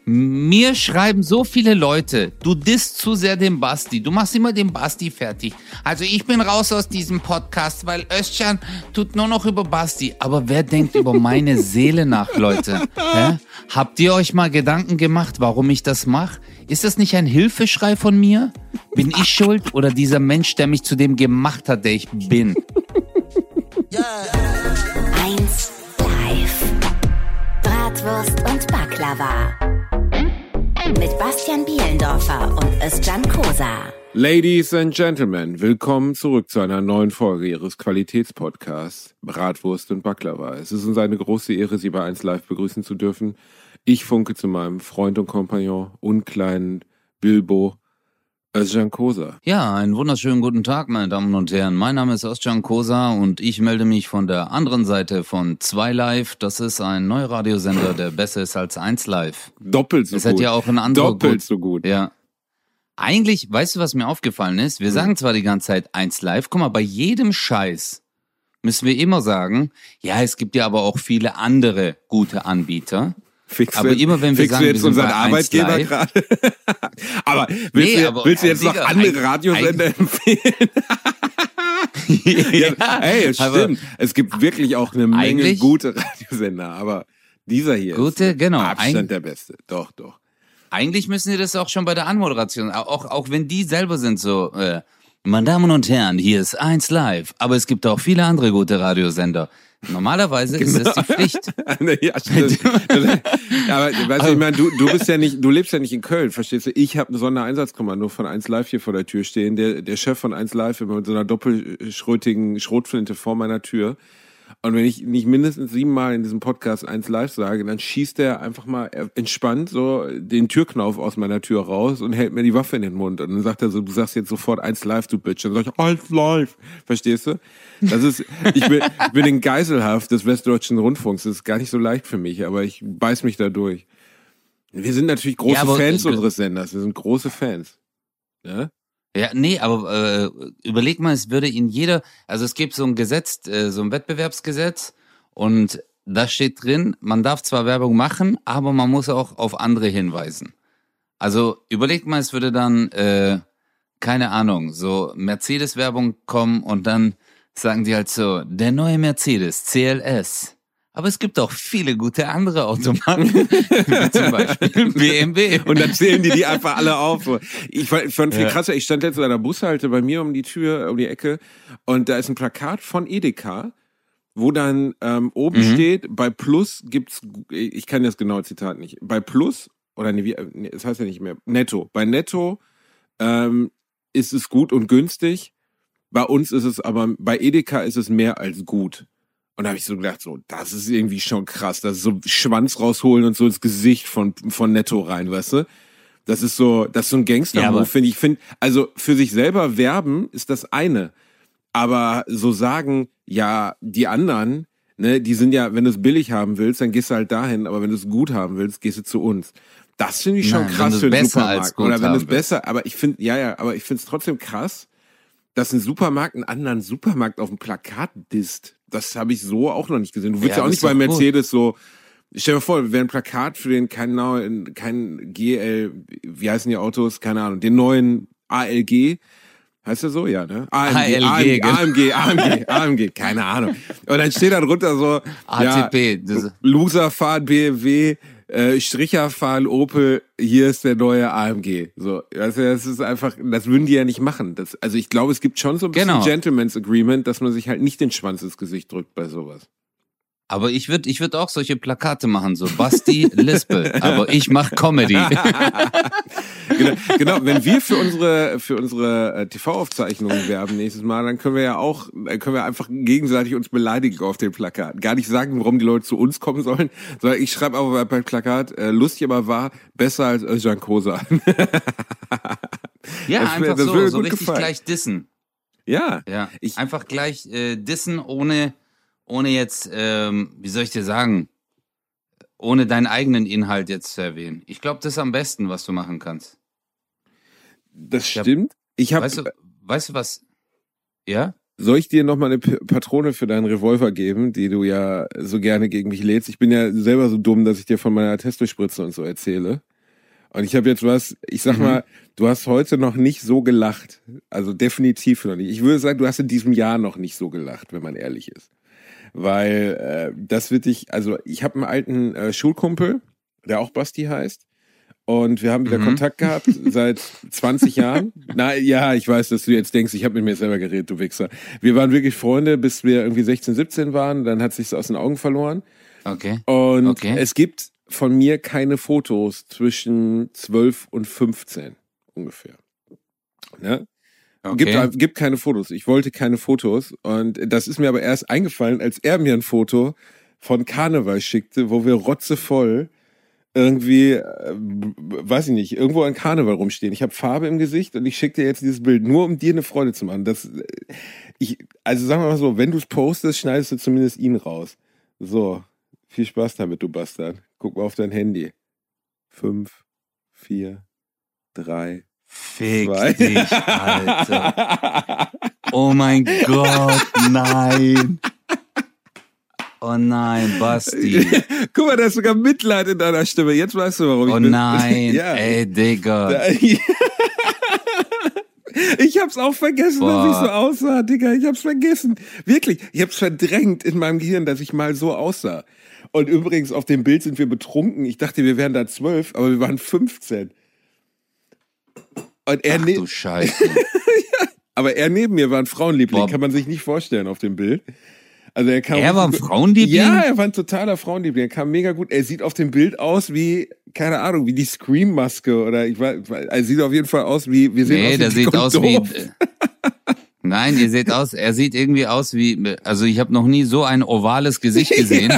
Mir schreiben so viele Leute, du disst zu sehr den Basti, du machst immer den Basti fertig. Also ich bin raus aus diesem Podcast, weil Özcan tut nur noch über Basti. Aber wer denkt über meine Seele nach, Leute? Hä? Habt ihr euch mal Gedanken gemacht, warum ich das mache? Ist das nicht ein Hilfeschrei von mir? Bin ich schuld oder dieser Mensch, der mich zu dem gemacht hat, der ich bin? 1 Live. Bratwurst und Baklava. Mit Bastian Bielendorfer und Özcan Kosa. Ladies and Gentlemen, willkommen zurück zu einer neuen Folge Ihres Qualitätspodcasts Bratwurst und Baklava. Es ist uns eine große Ehre, Sie bei 1 Live begrüßen zu dürfen. Ich funke zu meinem Freund und Kompagnon und kleinen Bilbo, Özcan Kosa. Ja, einen wunderschönen guten Tag, meine Damen und Herren. Mein Name ist Özcan Kosa und ich melde mich von der anderen Seite von 2 Live. Das ist ein neuer Radiosender, der besser ist als 1 Live. Doppelt so es gut. Hat ja auch ein anderer Doppelt so gut. Ja. Eigentlich, weißt du, was mir aufgefallen ist? Wir sagen zwar die ganze Zeit 1 Live, guck mal, bei jedem Scheiß müssen wir immer sagen, ja, es gibt ja aber auch viele andere gute Anbieter. Aber immer wenn wir sagen, jetzt wir unseren Arbeitgeber gerade. Aber willst du jetzt noch andere Radiosender empfehlen? Ja, hey, es stimmt. Es gibt wirklich auch eine Menge gute Radiosender, aber dieser hier ist Abstand der beste. Doch. Eigentlich müssen sie das auch schon bei der Anmoderation, auch wenn die selber sind so, meine Damen und Herren, hier ist 1 Live, aber es gibt auch viele andere gute Radiosender. Normalerweise ist das die Pflicht. Ja, stimmt. Aber weißt du, ich meine, du bist ja nicht, du lebst ja nicht in Köln, verstehst du? Ich habe ein Sondereinsatzkommando von 1 Live hier vor der Tür stehen. Der Chef von 1 Live immer mit so einer doppelschrötigen Schrotflinte vor meiner Tür. Und wenn ich nicht mindestens 7 Mal in diesem Podcast 1 Live sage, dann schießt er einfach mal entspannt so den Türknauf aus meiner Tür raus und hält mir die Waffe in den Mund. Und dann sagt er so, du sagst jetzt sofort 1 Live, du Bitch. Und dann sag ich, 1 Live. Verstehst du? Das ist, ich bin in Geiselhaft des Westdeutschen Rundfunks. Das ist gar nicht so leicht für mich, aber ich beiß mich da durch. Wir sind natürlich große Fans unseres Senders. Wir sind große Fans. Ja? Ja, nee, aber überleg mal, es würde in jeder, also es gibt so ein Gesetz, so ein Wettbewerbsgesetz und da steht drin, man darf zwar Werbung machen, aber man muss auch auf andere hinweisen. Also überleg mal, es würde dann, keine Ahnung, so Mercedes-Werbung kommen und dann sagen die halt so, der neue Mercedes, CLS. Aber es gibt auch viele gute andere Automarken, wie zum Beispiel BMW. Und dann zählen die einfach alle auf. Ich fand viel krasser, ich stand jetzt an der Bushalte bei mir um die Ecke und da ist ein Plakat von Edeka, wo dann oben steht, bei Plus gibt's, ich kann das genaue Zitat nicht, bei Plus, oder nee, das heißt ja nicht mehr, Netto. Bei Netto ist es gut und günstig, bei uns ist es aber, bei Edeka ist es mehr als gut. Und da habe ich so gedacht, so, das ist irgendwie schon krass, das ist so Schwanz rausholen und so ins Gesicht von Netto rein, weißt du? Das ist so ein Gangster-Move, finde ich. Also für sich selber werben ist das eine. Aber so sagen, ja, die anderen, ne, die sind ja, wenn du es billig haben willst, dann gehst du halt dahin, aber wenn du es gut haben willst, gehst du zu uns. Das finde ich schon krass für den Supermarkt. Oder wenn es besser, aber ich finde, aber ich finde es trotzdem krass, dass ein Supermarkt einen anderen Supermarkt auf dem Plakat disst. Das habe ich so auch noch nicht gesehen. Du willst ja auch nicht bei Mercedes so, stell dir vor, wäre ein Plakat für den, kein GL, wie heißen die Autos? Keine Ahnung, den neuen ALG. Heißt der so? Ja, ne? AMG, keine Ahnung. Und dann steht da drunter so, ATP. Ja, Loser fahren BMW, Stricher fahren Opel, hier ist der neue AMG. So, also das ist einfach, das würden die ja nicht machen. Also ich glaube, es gibt schon so ein bisschen Gentleman's Agreement, dass man sich halt nicht den Schwanz ins Gesicht drückt bei sowas. Aber ich würd auch solche Plakate machen, so Basti Lispel, aber ich mach Comedy. Genau, wenn wir für unsere TV-Aufzeichnungen werben nächstes Mal, dann können wir einfach gegenseitig uns beleidigen auf den Plakaten. Gar nicht sagen, warum die Leute zu uns kommen sollen, sondern ich schreibe aber beim Plakat, lustig aber wahr, besser als Özcan Kosa. Ja, einfach so richtig gefallen. Gleich dissen. Ja. Einfach gleich dissen, ohne jetzt, wie soll ich dir sagen, ohne deinen eigenen Inhalt jetzt zu erwähnen. Ich glaube, das ist am besten, was du machen kannst. Das stimmt. Weißt du was? Ja? Soll ich dir nochmal eine Patrone für deinen Revolver geben, die du ja so gerne gegen mich lädst? Ich bin ja selber so dumm, dass ich dir von meiner Testo-Spritze und so erzähle. Und ich habe jetzt ich sag mal, du hast heute noch nicht so gelacht. Also definitiv noch nicht. Ich würde sagen, du hast in diesem Jahr noch nicht so gelacht, wenn man ehrlich ist. Weil das wird dich, also ich habe einen alten Schulkumpel, der auch Basti heißt. Und wir haben wieder Kontakt gehabt seit 20 Jahren. Na ja, ich weiß, dass du jetzt denkst, ich habe mit mir selber geredet, du Wichser. Wir waren wirklich Freunde, bis wir irgendwie 16, 17 waren. Dann hat sich's aus den Augen verloren. Okay. Und es gibt von mir keine Fotos zwischen 12 und 15 ungefähr. Ne? Okay. Gibt keine Fotos. Ich wollte keine Fotos. Und das ist mir aber erst eingefallen, als er mir ein Foto von Karneval schickte, wo wir rotzevoll irgendwie, weiß ich nicht, irgendwo an Karneval rumstehen. Ich habe Farbe im Gesicht und ich schicke dir jetzt dieses Bild, nur um dir eine Freude zu machen. Also sagen wir mal so, wenn du es postest, schneidest du zumindest ihn raus. So, viel Spaß damit, du Bastard. Guck mal auf dein Handy. 5, 4, 3, Fick 2. dich, Alter. Oh mein Gott, nein. Oh nein, Basti. Guck mal, da ist sogar Mitleid in deiner Stimme. Jetzt weißt du, warum ich Oh bin. nein, Ja. ey, Digga. Ich hab's auch vergessen, dass ich so aussah, Digga. Ich hab's vergessen. Wirklich, ich hab's verdrängt in meinem Gehirn, dass ich mal so aussah. Und übrigens, auf dem Bild sind wir betrunken. Ich dachte, wir wären da 12, aber wir waren 15. Und Ach du Scheiße. aber er neben mir war ein Frauenliebling. Boah. Kann man sich nicht vorstellen auf dem Bild. Also Er war ein Frauenliebling? Ja, er war ein totaler Frauenliebling. Er kam mega gut. Er sieht auf dem Bild aus wie, keine Ahnung, wie die Scream-Maske oder er sieht auf jeden Fall aus wie, wir sehen aus wie der Dick sieht und aus Doof. wie, nein, er sieht irgendwie aus wie, also ich habe noch nie so ein ovales Gesicht gesehen.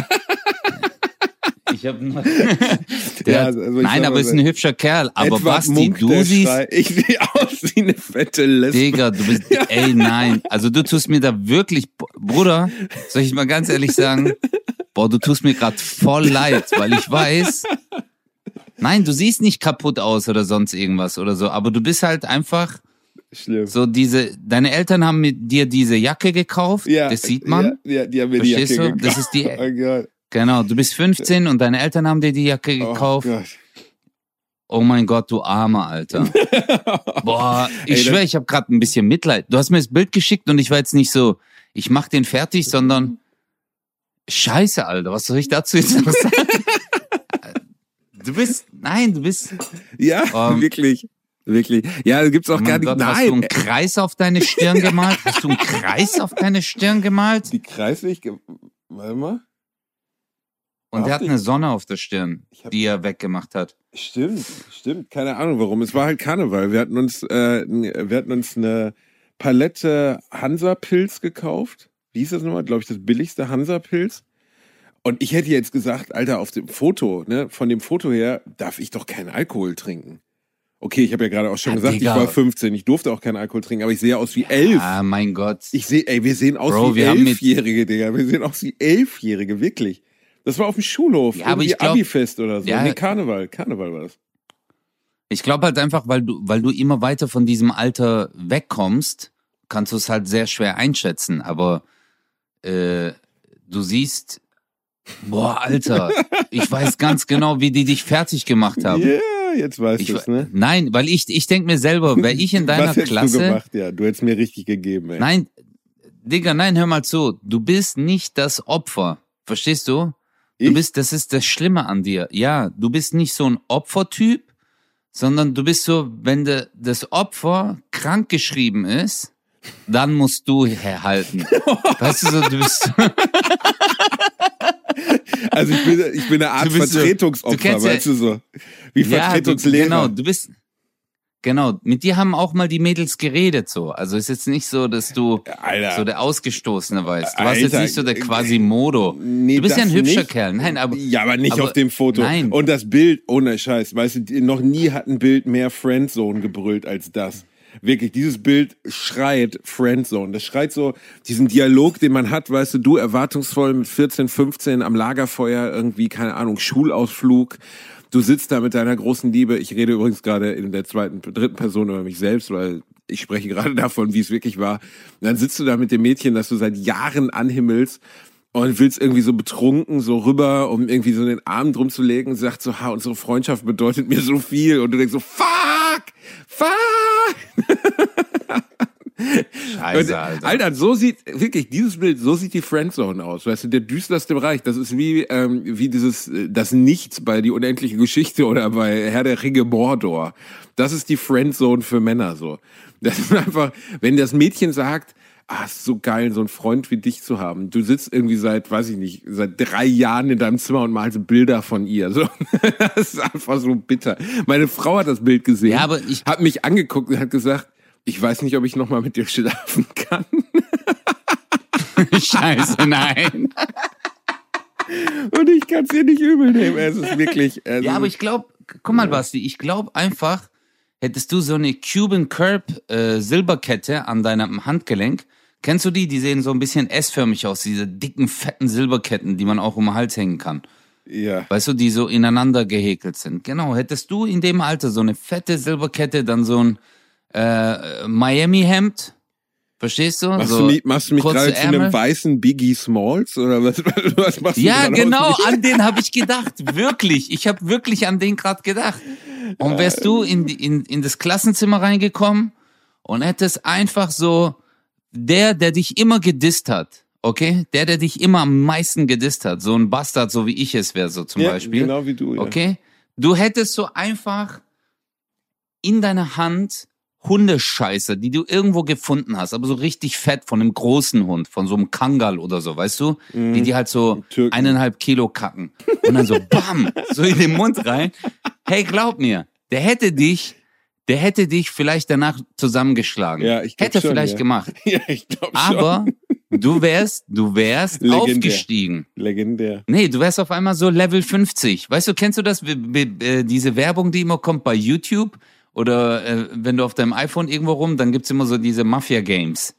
Ich habe noch, nein, aber ist ein hübscher Kerl. Aber Edward Basti, Munk, du der siehst, Schrei. Ich sehe aus wie eine fette Lesbe. Digga, du bist, ey, nein. Also du tust mir da wirklich, Bruder, soll ich mal ganz ehrlich sagen, boah, du tust mir gerade voll leid, weil ich weiß, nein, du siehst nicht kaputt aus oder sonst irgendwas oder so, aber du bist halt einfach Schlimm. so deine Eltern haben mit dir diese Jacke gekauft, Ja, das sieht man. Ja, die haben mir die Jacke Verstehst du? gekauft. Das ist die, Oh Gott. genau, du bist 15 und deine Eltern haben dir die Jacke gekauft. Oh Gott. Oh mein Gott, du Armer, Alter. Boah, ich schwöre, ich habe gerade ein bisschen Mitleid. Du hast mir das Bild geschickt und ich war jetzt nicht so, ich mach den fertig, sondern Scheiße, Alter, was soll ich dazu jetzt noch sagen? Du bist. Ja, wirklich. Wirklich. Ja, da gibt's auch Oh gar mein nicht. Gott, hast du einen Kreis auf deine Stirn gemalt? Hast du einen Kreis auf deine Stirn gemalt? Die Kreisweg. Warte mal. Und er hat eine Sonne auf der Stirn, die er weggemacht hat. Stimmt. Keine Ahnung warum. Es war halt Karneval. Wir hatten uns eine Palette Hansa-Pilz gekauft. Wie hieß das nochmal? Glaube ich, das billigste Hansa-Pilz. Und ich hätte jetzt gesagt, Alter, auf dem Foto, ne, von dem Foto her, darf ich doch keinen Alkohol trinken. Okay, ich habe ja gerade auch schon gesagt, Digga. ich war 15, ich durfte auch keinen Alkohol trinken, aber ich sehe aus wie 11. Ah, mein Gott. Wir sehen aus Bro, wie wir haben 11-Jährige, Digga. Wir sehen aus wie 11-Jährige, wirklich. Das war auf dem Schulhof, Ja, aber irgendwie ich glaub- Abi-Fest oder so. Ja. Nee, Karneval war das. Ich glaube halt einfach, weil du immer weiter von diesem Alter wegkommst, kannst du es halt sehr schwer einschätzen. Aber du siehst, boah, Alter, ich weiß ganz genau, wie die dich fertig gemacht haben. Ja, jetzt weißt du es, ne? Nein, weil ich denke mir selber, wäre ich in deiner Was hättest Klasse. du gemacht? Ja, du hättest mir richtig gegeben, ey. Nein, Digga, nein, hör mal zu. Du bist nicht das Opfer. Verstehst du? Das ist das Schlimme an dir. Ja, du bist nicht so ein Opfertyp, sondern du bist so, wenn das Opfer krank geschrieben ist, dann musst du herhalten. Weißt du so, du bist Also ich bin eine Art Du bist so- Vertretungsopfer, du kennst ja- weißt du so. Wie Vertretungslehrer. Genau, mit dir haben auch mal die Mädels geredet so. Also ist jetzt nicht so, dass du Alter. so der Ausgestoßene weißt. Du warst jetzt Alter, nicht so der Quasimodo. Nee, Du bist ja ein das hübscher nicht. Kerl. Nein, aber Ja, aber nicht aber- auf dem Foto. Nein. Und das Bild, ohne Scheiß, weißt du, noch nie hat ein Bild mehr Friendzone gebrüllt als das. Wirklich, dieses Bild schreit Friendzone. Das schreit so diesen Dialog, den man hat, weißt du, erwartungsvoll mit 14, 15 am Lagerfeuer irgendwie, keine Ahnung, Schulausflug. Du sitzt da mit deiner großen Liebe. Ich rede übrigens gerade in der dritten Person über mich selbst, weil ich spreche gerade davon, wie es wirklich war. Und dann sitzt du da mit dem Mädchen, das du seit Jahren anhimmelst. und willst irgendwie so betrunken so rüber, um irgendwie so den Arm drum zu legen und sagt so, unsere Freundschaft bedeutet mir so viel. Und du denkst so, fuck! Scheiße, Alter. Alter, so sieht, wirklich, dieses Bild, so sieht die Friendzone aus. Weißt du, der düsterste Bereich, das ist wie das Nichts bei Die unendliche Geschichte oder bei Herr der Ringe Mordor. Das ist die Friendzone für Männer, so. Das ist einfach, wenn das Mädchen sagt, ist so geil, so einen Freund wie dich zu haben. Du sitzt irgendwie seit 3 Jahren in deinem Zimmer und malst Bilder von ihr. So. Das ist einfach so bitter. Meine Frau hat das Bild gesehen, Ja, aber hat mich angeguckt und hat gesagt, ich weiß nicht, ob ich nochmal mit dir schlafen kann. Scheiße, nein. Und ich kann es dir nicht übel nehmen. Es ist wirklich... Ja, aber ich glaube, guck mal, Basti, ich glaube einfach, hättest du so eine Cuban Curb Silberkette an deinem Handgelenk, kennst du die? Die sehen so ein bisschen S-förmig aus, diese dicken, fetten Silberketten, die man auch um den Hals hängen kann. Ja. Weißt du, die so ineinander gehäkelt sind. Genau, hättest du in dem Alter so eine fette Silberkette, dann so ein Miami-Hemd, verstehst du? Machst so du mich gerade zu einem Ärmel. weißen Biggie Smalls? Oder was machst du Ja, gerade genau, aus mir? an den habe ich gedacht. Wirklich. Ich habe wirklich an den gerade gedacht. Und wärst du in das Klassenzimmer reingekommen und hättest einfach so der dich immer gedisst hat, okay? Der dich immer am meisten gedisst hat. So ein Bastard, so wie ich es wäre, so zum Beispiel. Genau wie du, ja. Okay? Du hättest so einfach in deiner Hand Hundescheiße, die du irgendwo gefunden hast, aber so richtig fett von einem großen Hund, von so einem Kangal oder so, weißt du? Die halt so Türken. 1,5 Kilo kacken. Und dann so bam, so in den Mund rein. Hey, glaub mir, der hätte dich vielleicht danach zusammengeschlagen. Ja, ich glaub hätte schon, vielleicht ja. gemacht. Ja, ich glaube schon. Aber du wärst Legendär. aufgestiegen. Legendär. Nee, du wärst auf einmal so Level 50. Weißt du, kennst du das? Diese Werbung, die immer kommt bei YouTube oder wenn du auf deinem iPhone irgendwo dann gibt's immer so diese Mafia-Games,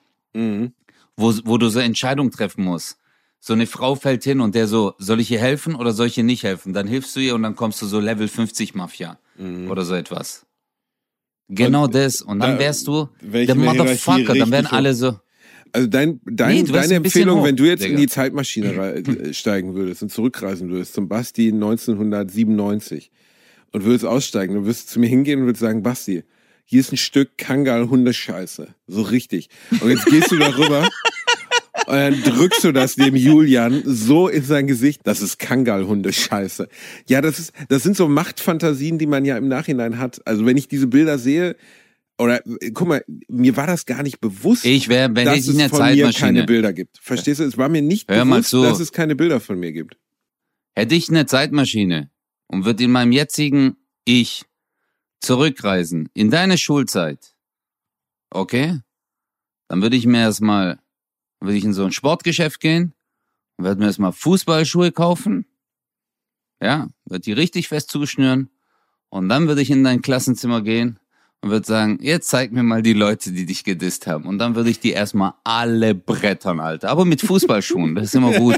wo du so Entscheidungen treffen musst. So eine Frau fällt hin und der so, soll ich ihr helfen oder soll ich ihr nicht helfen? Dann hilfst du ihr und dann kommst du so Level 50 Mafia oder so etwas. Genau Und das. Und dann wärst du wär ich der in der Motherfucker. Hierarchie Dann wären richtig alle so... Also Nee, du wärst deine ein bisschen Empfehlung, hoch, wenn du jetzt in Digga. die Zeitmaschine steigen würdest und zurückreisen würdest zum Basti 1997 und würdest aussteigen, dann würdest du zu mir hingehen und würdest sagen, Basti, hier ist ein Stück Kangal-Hundescheiße. So richtig. Und jetzt gehst du darüber und dann drückst du das dem Julian so in sein Gesicht. Das ist Kangal-Hundescheiße. Ja, das sind so Machtfantasien, die man ja im Nachhinein hat. Also wenn ich diese Bilder sehe, oder guck mal, mir war das gar nicht bewusst, Wenn dass ich in es der von mir Zeitmaschine... keine Bilder gibt. Verstehst du? Es war mir nicht Hör mal bewusst, zu. dass es keine Bilder von mir gibt. Hätte ich eine Zeitmaschine und würde in meinem jetzigen Ich zurückreisen, in deine Schulzeit, okay? Dann würde ich in so ein Sportgeschäft gehen und würde mir erstmal Fußballschuhe kaufen, ja, würde die richtig fest zuschnüren und dann würde ich in dein Klassenzimmer gehen und würde sagen, jetzt zeig mir mal die Leute, die dich gedisst haben. Und dann würde ich die erstmal alle brettern, Alter. Aber mit Fußballschuhen, das ist immer gut.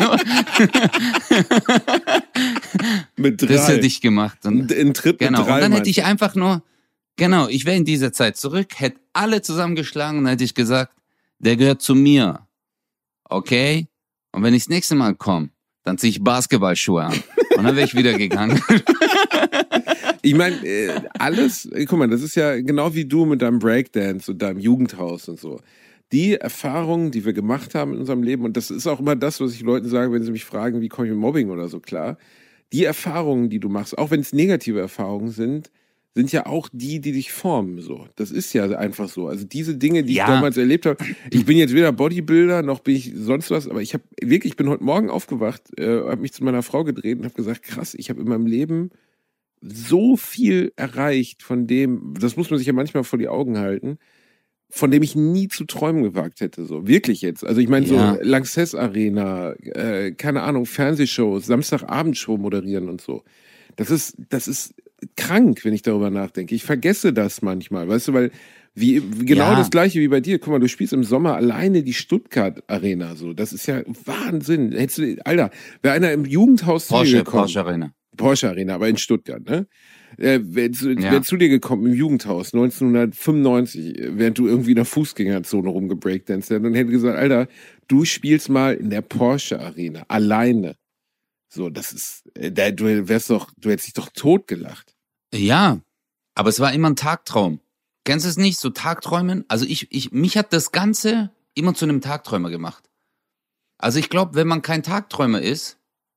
Mit 3. Das hätte ich gemacht. Und, in Tritt genau. mit 3. Und dann hätte ich einfach nur, ich wäre in dieser Zeit zurück, hätte alle zusammengeschlagen und dann hätte ich gesagt, der gehört zu mir. Okay? Und wenn ich das nächste Mal komme, dann ziehe ich Basketballschuhe an. Und dann wäre ich wieder gegangen. Ich meine, alles, guck mal, das ist ja genau wie du mit deinem Breakdance und deinem Jugendhaus und so. Die Erfahrungen, die wir gemacht haben in unserem Leben, und das ist auch immer das, was ich Leuten sage, wenn sie mich fragen, wie komme ich mit Mobbing oder so klar. Die Erfahrungen, die du machst, auch wenn es negative Erfahrungen sind ja auch die dich formen, so. Das ist ja einfach so. Also diese Dinge, die ich damals erlebt habe. Ich bin jetzt weder Bodybuilder, noch bin ich sonst was, aber ich bin heute Morgen aufgewacht, habe mich zu meiner Frau gedreht und habe gesagt, krass, ich habe in meinem Leben so viel erreicht von dem, das muss man sich ja manchmal vor die Augen halten, von dem ich nie zu träumen gewagt hätte, so. Wirklich jetzt. Also ich meine, so Lanxess Arena, keine Ahnung, Fernsehshows, Samstagabendshow moderieren und so. Das ist krank, wenn ich darüber nachdenke. Ich vergesse das manchmal, weißt du, weil das Gleiche wie bei dir. Guck mal, du spielst im Sommer alleine die Stuttgart Arena, so. Das ist ja Wahnsinn. Alter, wäre einer im Jugendhaus zu mir gekommen. Porsche Arena. Porsche Arena, aber in Stuttgart, ne? Wer zu dir gekommen im Jugendhaus 1995, während du irgendwie in der Fußgängerzone rumgebreakdanced hast, und hätte gesagt, Alter, du spielst mal in der Porsche Arena, alleine. So, das ist, du hättest dich doch totgelacht. Ja, aber es war immer ein Tagtraum. Kennst du es nicht, so Tagträumen? Also mich hat das Ganze immer zu einem Tagträumer gemacht. Also ich glaube, wenn man kein Tagträumer ist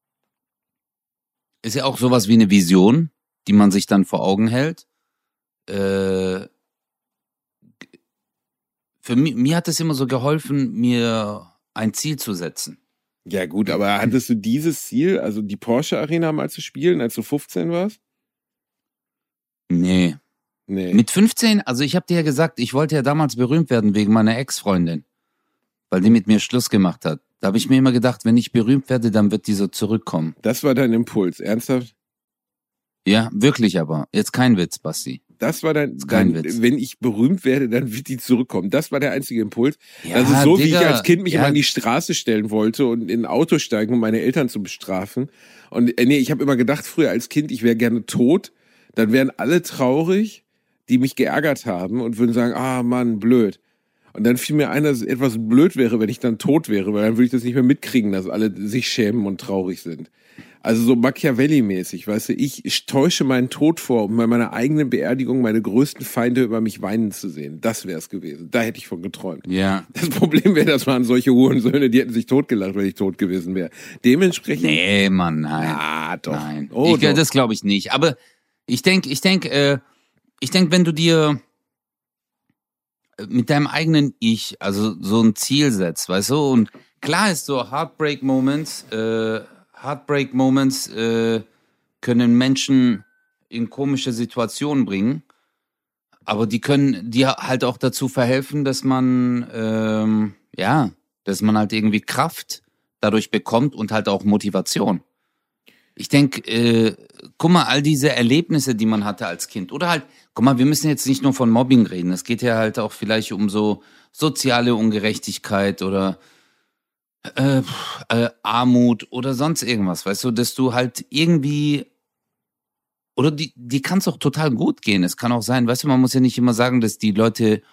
ja auch sowas wie eine Vision, die man sich dann vor Augen hält. Für mir hat es immer so geholfen, mir ein Ziel zu setzen. Ja gut, aber hattest du dieses Ziel, also die Porsche Arena mal zu spielen, als du 15 warst? Nee. Mit 15, also ich habe dir ja gesagt, ich wollte ja damals berühmt werden wegen meiner Ex-Freundin, weil die mit mir Schluss gemacht hat. Da habe ich mir immer gedacht, wenn ich berühmt werde, dann wird die so zurückkommen. Das war dein Impuls, ernsthaft? Ja, wirklich aber. Jetzt kein Witz, Basti. Das war dein Witz. Wenn ich berühmt werde, dann wird die zurückkommen. Das war der einzige Impuls. Ja, das ist so, Digga, wie ich als Kind mich immer an die Straße stellen wollte und in ein Auto steigen, um meine Eltern zu bestrafen. Und ich habe immer gedacht früher als Kind, ich wäre gerne tot. Dann wären alle traurig, die mich geärgert haben und würden sagen, ah Mann, blöd. Und dann fiel mir ein, dass es etwas blöd wäre, wenn ich dann tot wäre, weil dann würde ich das nicht mehr mitkriegen, dass alle sich schämen und traurig sind. Also so Machiavelli-mäßig, weißt du, ich täusche meinen Tod vor, um bei meiner eigenen Beerdigung meine größten Feinde über mich weinen zu sehen. Das wäre es gewesen. Da hätte ich von geträumt. Ja. Das Problem wäre, das waren solche Hurensöhne, die hätten sich totgelacht, wenn ich tot gewesen wäre. Dementsprechend... Nee, Mann, nein. Ah, doch. Nein. Oh, doch. Das glaube ich nicht. Aber ich denk, wenn du dir mit deinem eigenen Ich, also so ein Ziel setzt, weißt du, und klar ist so Heartbreak Moments können Menschen in komische Situationen bringen, aber die können dir halt auch dazu verhelfen, dass man halt irgendwie Kraft dadurch bekommt und halt auch Motivation. Ich denke, guck mal, all diese Erlebnisse, die man hatte als Kind, oder halt, guck mal, wir müssen jetzt nicht nur von Mobbing reden, es geht ja halt auch vielleicht um so soziale Ungerechtigkeit oder Armut oder sonst irgendwas, weißt du, dass du halt irgendwie, oder die kann es auch total gut gehen. Es kann auch sein, weißt du, man muss ja nicht immer sagen, dass die Leute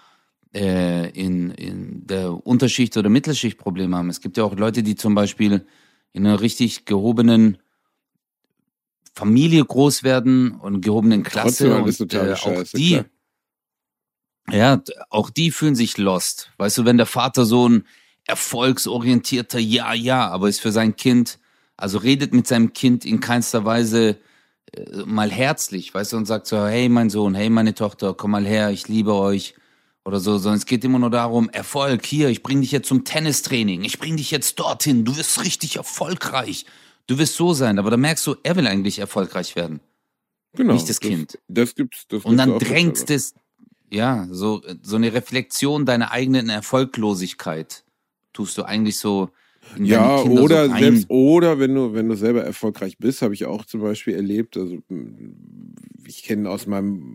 in der Unterschicht oder Mittelschicht Probleme haben. Es gibt ja auch Leute, die zum Beispiel in einer richtig gehobenen Familie groß werden und gehobenen Klasse. Und total scheiße, auch die fühlen sich lost. Weißt du, wenn der Vater so ein erfolgsorientierter, aber ist für sein Kind, also redet mit seinem Kind in keinster Weise mal herzlich, weißt du, und sagt so, hey mein Sohn, hey meine Tochter, komm mal her, ich liebe euch oder so, sondern es geht immer nur darum, Erfolg, hier, ich bring dich jetzt zum Tennistraining, ich bring dich jetzt dorthin, du wirst richtig erfolgreich, du wirst so sein, aber da merkst du, er will eigentlich erfolgreich werden, genau, nicht das Kind. Das gibt's und dann drängt es, so eine Reflexion deiner eigenen Erfolglosigkeit tust du eigentlich so in deine Kinder oder so rein. selbst, oder wenn du selber erfolgreich bist, habe ich auch zum Beispiel erlebt, also ich kenne also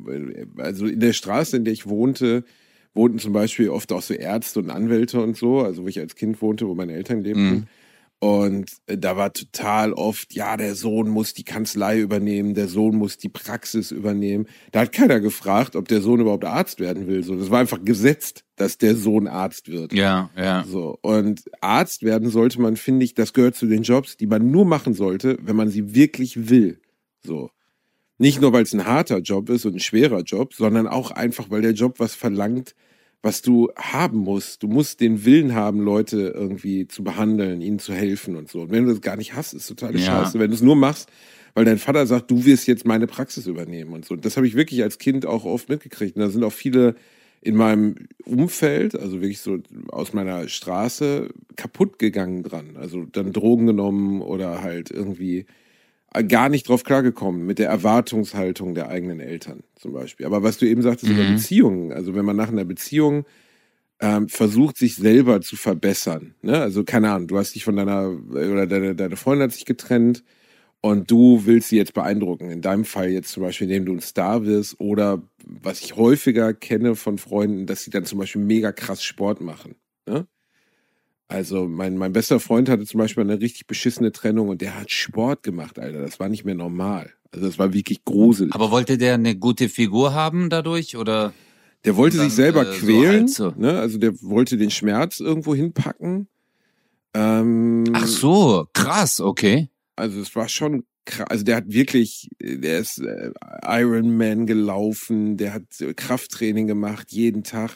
in der Straße, in der ich wohnten zum Beispiel oft auch so Ärzte und Anwälte und so, also wo ich als Kind wohnte, wo meine Eltern lebten. Und da war total oft, der Sohn muss die Kanzlei übernehmen, der Sohn muss die Praxis übernehmen. Da hat keiner gefragt, ob der Sohn überhaupt Arzt werden will. So, das war einfach gesetzt, dass der Sohn Arzt wird. Ja. So, und Arzt werden sollte man, finde ich, das gehört zu den Jobs, die man nur machen sollte, wenn man sie wirklich will. So. Nicht nur, weil es ein harter Job ist und ein schwerer Job, sondern auch einfach, weil der Job was verlangt, was du haben musst. Du musst den Willen haben, Leute irgendwie zu behandeln, ihnen zu helfen und so. Und wenn du das gar nicht hast, ist total scheiße. Wenn du es nur machst, weil dein Vater sagt, du wirst jetzt meine Praxis übernehmen und so. Das habe ich wirklich als Kind auch oft mitgekriegt. Und da sind auch viele in meinem Umfeld, also wirklich so aus meiner Straße, kaputt gegangen dran. Also dann Drogen genommen oder halt irgendwie gar nicht drauf klargekommen mit der Erwartungshaltung der eigenen Eltern zum Beispiel. Aber was du eben sagtest über Beziehungen, also wenn man nach einer Beziehung versucht, sich selber zu verbessern, ne? Also keine Ahnung, du hast dich von deine Freundin hat sich getrennt und du willst sie jetzt beeindrucken. In deinem Fall jetzt zum Beispiel, indem du ein Star wirst oder was ich häufiger kenne von Freunden, dass sie dann zum Beispiel mega krass Sport machen, ne? Also mein bester Freund hatte zum Beispiel eine richtig beschissene Trennung und der hat Sport gemacht, Alter. Das war nicht mehr normal. Also das war wirklich gruselig. Aber wollte der eine gute Figur haben dadurch oder? Der wollte sich selber quälen, so. Ne? Also der wollte den Schmerz irgendwo hinpacken. Ach so, krass, okay. Also es war schon krass. Also der ist Ironman gelaufen, der hat Krafttraining gemacht, jeden Tag.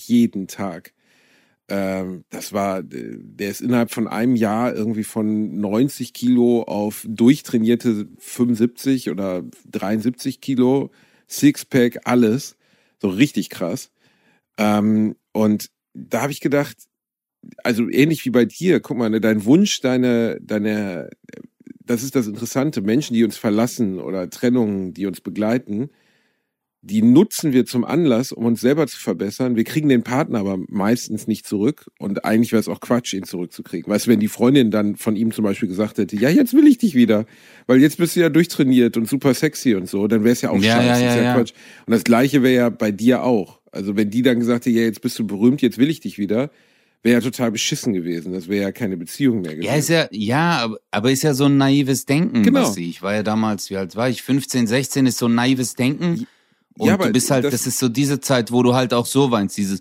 Der ist innerhalb von einem Jahr irgendwie von 90 Kilo auf durchtrainierte 75 oder 73 Kilo, Sixpack, alles. So richtig krass. Und da habe ich gedacht, also ähnlich wie bei dir, guck mal, dein Wunsch, das ist das Interessante, Menschen, die uns verlassen oder Trennungen, die uns begleiten, die nutzen wir zum Anlass, um uns selber zu verbessern. Wir kriegen den Partner aber meistens nicht zurück und eigentlich wäre es auch Quatsch, ihn zurückzukriegen. Weißt du, wenn die Freundin dann von ihm zum Beispiel gesagt hätte, ja, jetzt will ich dich wieder, weil jetzt bist du ja durchtrainiert und super sexy und so, dann wäre es ja auch scheiße, ist ja Quatsch. Und das Gleiche wäre ja bei dir auch. Also wenn die dann gesagt hätte, ja, jetzt bist du berühmt, jetzt will ich dich wieder, wäre ja total beschissen gewesen. Das wäre ja keine Beziehung mehr gewesen. Aber ist ja so ein naives Denken. Genau. Ich war ja damals, wie alt war ich? 15, 16 ist so ein naives Denken. Und ja, du bist halt, das ist so diese Zeit, wo du halt auch so weinst, dieses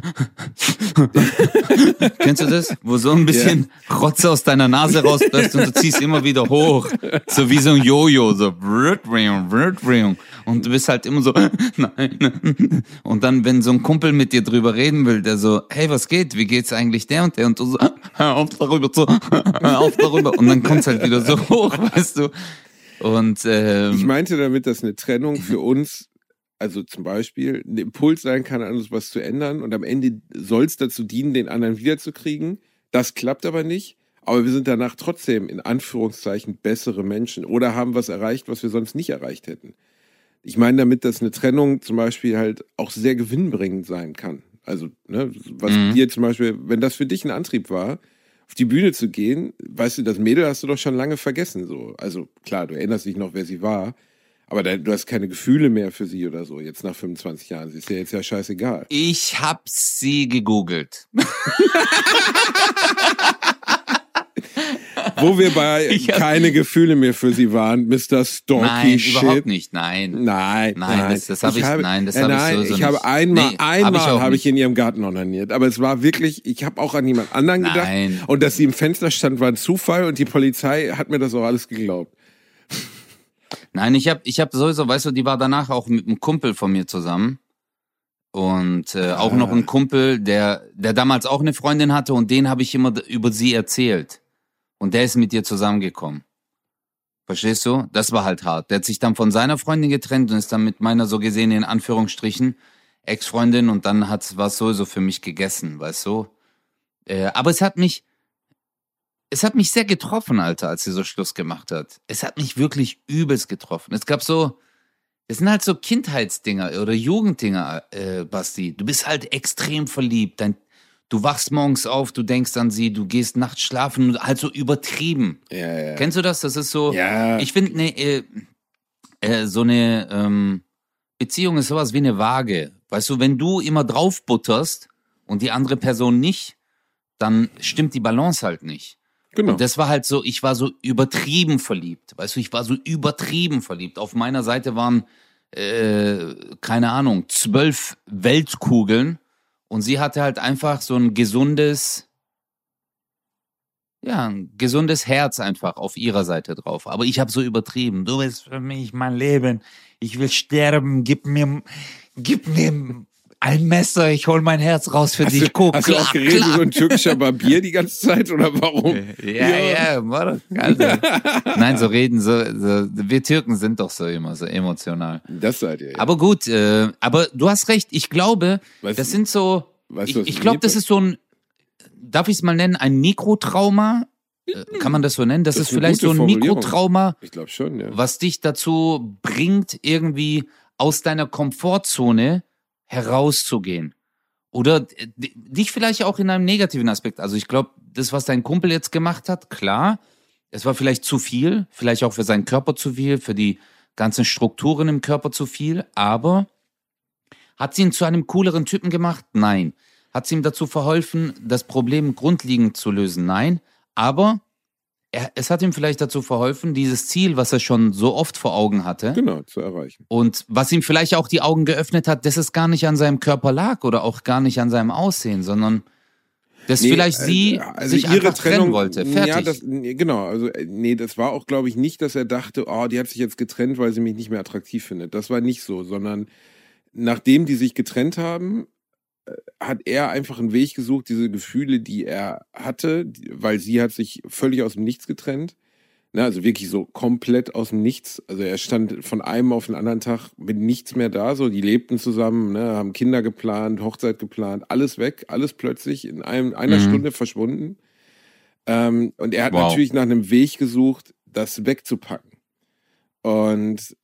kennst du das? Wo so ein bisschen Rotze aus deiner Nase rauspresst und du ziehst immer wieder hoch. So wie so ein Jojo, so und du bist halt immer so nein. Und dann, wenn so ein Kumpel mit dir drüber reden will, der so, hey, was geht? Wie geht's eigentlich der und der? Und du so, hör auf darüber. Und dann kommt's halt wieder so hoch, weißt du? Und ich meinte damit, dass eine Trennung für uns, also zum Beispiel, ein Impuls sein kann, an uns was zu ändern und am Ende soll es dazu dienen, den anderen wiederzukriegen. Das klappt aber nicht, aber wir sind danach trotzdem in Anführungszeichen bessere Menschen oder haben was erreicht, was wir sonst nicht erreicht hätten. Ich meine damit, dass eine Trennung zum Beispiel halt auch sehr gewinnbringend sein kann. Also, ne, was dir zum Beispiel, wenn das für dich ein Antrieb war, auf die Bühne zu gehen, weißt du, das Mädel hast du doch schon lange vergessen, so. Also, klar, du erinnerst dich noch, wer sie war, aber du hast keine Gefühle mehr für sie oder so, jetzt nach 25 Jahren. Sie ist dir jetzt ja scheißegal. Ich hab sie gegoogelt. Wo wir bei keine Gefühle mehr für sie waren, Mr. Stalky Shit. Nein, überhaupt nicht, nein. Das habe ich sowieso ich habe einmal habe ich in ihrem Garten onaniert, aber es war wirklich, ich habe auch an jemand anderen gedacht und dass sie im Fenster stand, war ein Zufall und die Polizei hat mir das auch alles geglaubt. Nein, ich hab sowieso, weißt du, die war danach auch mit einem Kumpel von mir zusammen und auch noch ein Kumpel, der damals auch eine Freundin hatte und den habe ich immer über sie erzählt und der ist mit ihr zusammengekommen. Verstehst du? Das war halt hart. Der hat sich dann von seiner Freundin getrennt und ist dann mit meiner so gesehen in Anführungsstrichen Ex-Freundin und dann war es sowieso für mich gegessen, weißt du? Aber es hat mich sehr getroffen, Alter, als sie so Schluss gemacht hat. Es hat mich wirklich übelst getroffen. Es sind halt so Kindheitsdinger oder Jugenddinger, Basti. Du bist halt extrem verliebt. Du wachst morgens auf, du denkst an sie, du gehst nachts schlafen und halt so übertrieben. Ja. Kennst du das? Das ist so, ja. Ich finde, so eine Beziehung ist sowas wie eine Waage. Weißt du, wenn du immer drauf butterst und die andere Person nicht, dann stimmt die Balance halt nicht. Genau. Und das war halt so, ich war so übertrieben verliebt. Weißt du, ich war so übertrieben verliebt. Auf meiner Seite waren, keine Ahnung, 12 Weltkugeln. Und sie hatte halt einfach so ein gesundes Herz einfach auf ihrer Seite drauf. Aber ich habe so übertrieben. Du bist für mich mein Leben. Ich will sterben. Gib mir ein Messer, ich hol mein Herz raus für dich. Guck, hast du auch geredet wie so ein türkischer Barbier die ganze Zeit oder warum? Ja, also, nein, so reden, so wir Türken sind doch so immer so emotional. Das seid ihr. Ja. Aber gut, aber du hast recht. Ich glaube, das sind so. Ich glaube, das ist so ein. Darf ich es mal nennen? Ein Mikrotrauma? Kann man das so nennen? Das ist vielleicht so ein Mikrotrauma. Ich glaube schon, ja. Was dich dazu bringt, irgendwie aus deiner Komfortzone herauszugehen. Oder dich vielleicht auch in einem negativen Aspekt. Also ich glaube, das, was dein Kumpel jetzt gemacht hat, klar, es war vielleicht zu viel, vielleicht auch für seinen Körper zu viel, für die ganzen Strukturen im Körper zu viel, aber hat sie ihn zu einem cooleren Typen gemacht? Nein. hat es ihm dazu verholfen, das Problem grundlegend zu lösen? Nein, aber es hat ihm vielleicht dazu verholfen, dieses Ziel, was er schon so oft vor Augen hatte, genau, zu erreichen. Und was ihm vielleicht auch die Augen geöffnet hat, dass es gar nicht an seinem Körper lag oder auch gar nicht an seinem Aussehen, sondern dass vielleicht sie sich ihre einfach trennen wollte. Fertig. Ja, das war auch, glaube ich, nicht, dass er dachte, oh, die hat sich jetzt getrennt, weil sie mich nicht mehr attraktiv findet. Das war nicht so, sondern nachdem die sich getrennt haben, hat er einfach einen Weg gesucht, diese Gefühle, die er hatte, weil sie hat sich völlig aus dem Nichts getrennt. Na, also wirklich so komplett aus dem Nichts. Also er stand von einem auf den anderen Tag mit nichts mehr da. So, die lebten zusammen, ne, haben Kinder geplant, Hochzeit geplant, alles weg, alles plötzlich in einer Stunde verschwunden. Und er hat natürlich nach einem Weg gesucht, das wegzupacken. Und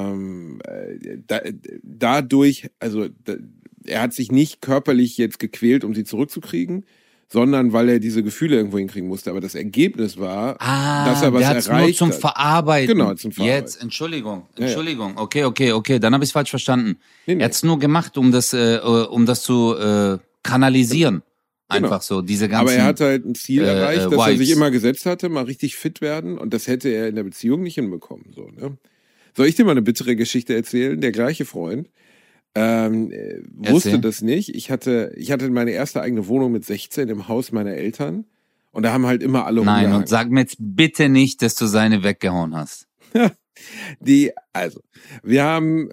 dadurch, also er hat sich nicht körperlich jetzt gequält, um sie zurückzukriegen, sondern weil er diese Gefühle irgendwo hinkriegen musste. Aber das Ergebnis war, dass er was erreicht hat. Nur zum Verarbeiten. Genau, zum Verarbeiten. Jetzt, Entschuldigung. Okay, dann habe ich es falsch verstanden. Nee. Er hat es nur gemacht, um das zu kanalisieren. Genau. Einfach so, diese ganzen. Aber er hat halt ein Ziel erreicht, das er Vibes. sich immer gesetzt hatte, mal richtig fit werden. Und das hätte er in der Beziehung nicht hinbekommen. So, ne? Soll ich dir mal eine bittere Geschichte erzählen? Der gleiche Freund wusste das nicht. Ich hatte meine erste eigene Wohnung mit 16 im Haus meiner Eltern. Und da haben halt immer alle Nein, rumgehangen. und sag mir jetzt bitte nicht, dass du seine weggehauen hast. Wir haben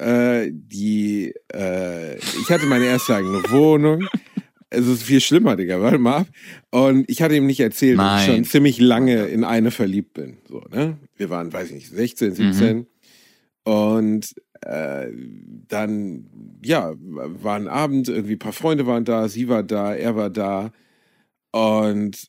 ich hatte meine erste eigene Wohnung. Es ist viel schlimmer, Digga, warte mal ab. Und ich hatte ihm nicht erzählt, dass ich schon ziemlich lange in eine verliebt bin. So, ne? Wir waren, weiß ich nicht, 16, 17. Und dann, ja, war ein Abend, irgendwie ein paar Freunde waren da, sie war da, er war da. Und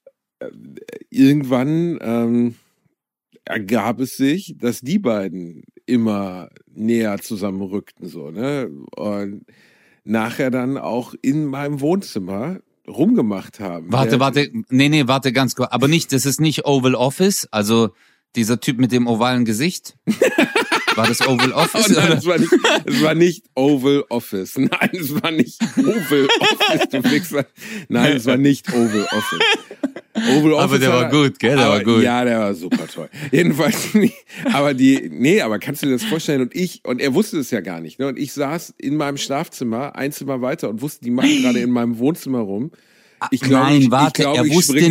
irgendwann ergab es sich, dass die beiden immer näher zusammenrückten, so, ne? Und nachher dann auch in meinem Wohnzimmer rumgemacht haben. Warte ganz kurz. Aber nicht, das ist nicht Oval Office, also dieser Typ mit dem ovalen Gesicht. War das Oval Office? Nein, es war nicht Oval Office. Nein, es war nicht Oval Office, du Wichser. Nein, es war nicht Oval Office. Oval Office. Aber der war gut, gell? Der war gut. Ja, der war super toll. Jedenfalls nicht. Aber kannst du dir das vorstellen? Und er wusste es ja gar nicht. Ne? Und ich saß in meinem Schlafzimmer, ein Zimmer weiter und wusste, die machen gerade in meinem Wohnzimmer rum. Er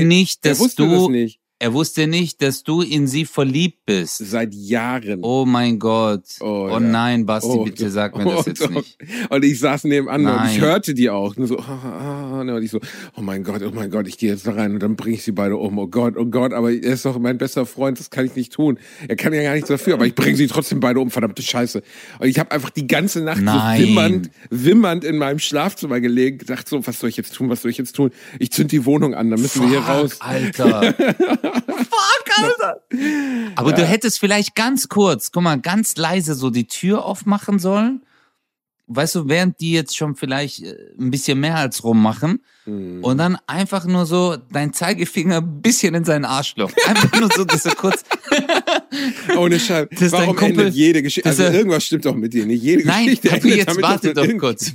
wusste nicht, dass du in sie verliebt bist. Seit Jahren. Oh mein Gott. Oh nein, Basti, bitte sag mir das jetzt nicht. Und ich saß nebenan und ich hörte die auch. Nur so, und ich so, oh mein Gott, ich gehe jetzt da rein und dann bringe ich sie beide um. Oh Gott, aber er ist doch mein bester Freund, das kann ich nicht tun. Er kann ja gar nichts dafür, aber ich bringe sie trotzdem beide um, verdammte Scheiße. Und ich habe einfach die ganze Nacht so wimmernd in meinem Schlafzimmer gelegen, gedacht so, was soll ich jetzt tun? Ich zünd die Wohnung an, dann müssen wir hier raus. Alter. Fuck, Alter. Aber du hättest vielleicht ganz kurz, ganz leise so die Tür aufmachen sollen. Weißt du, während die jetzt schon vielleicht ein bisschen mehr als rummachen. Und dann einfach nur so dein Zeigefinger ein bisschen in seinen Arschloch. Einfach nur so, dass er kurz... Ohne Scheiß. Warum endet jede Geschichte? Also irgendwas stimmt doch mit dir nicht. Jede Geschichte endet jetzt damit, warte doch kurz.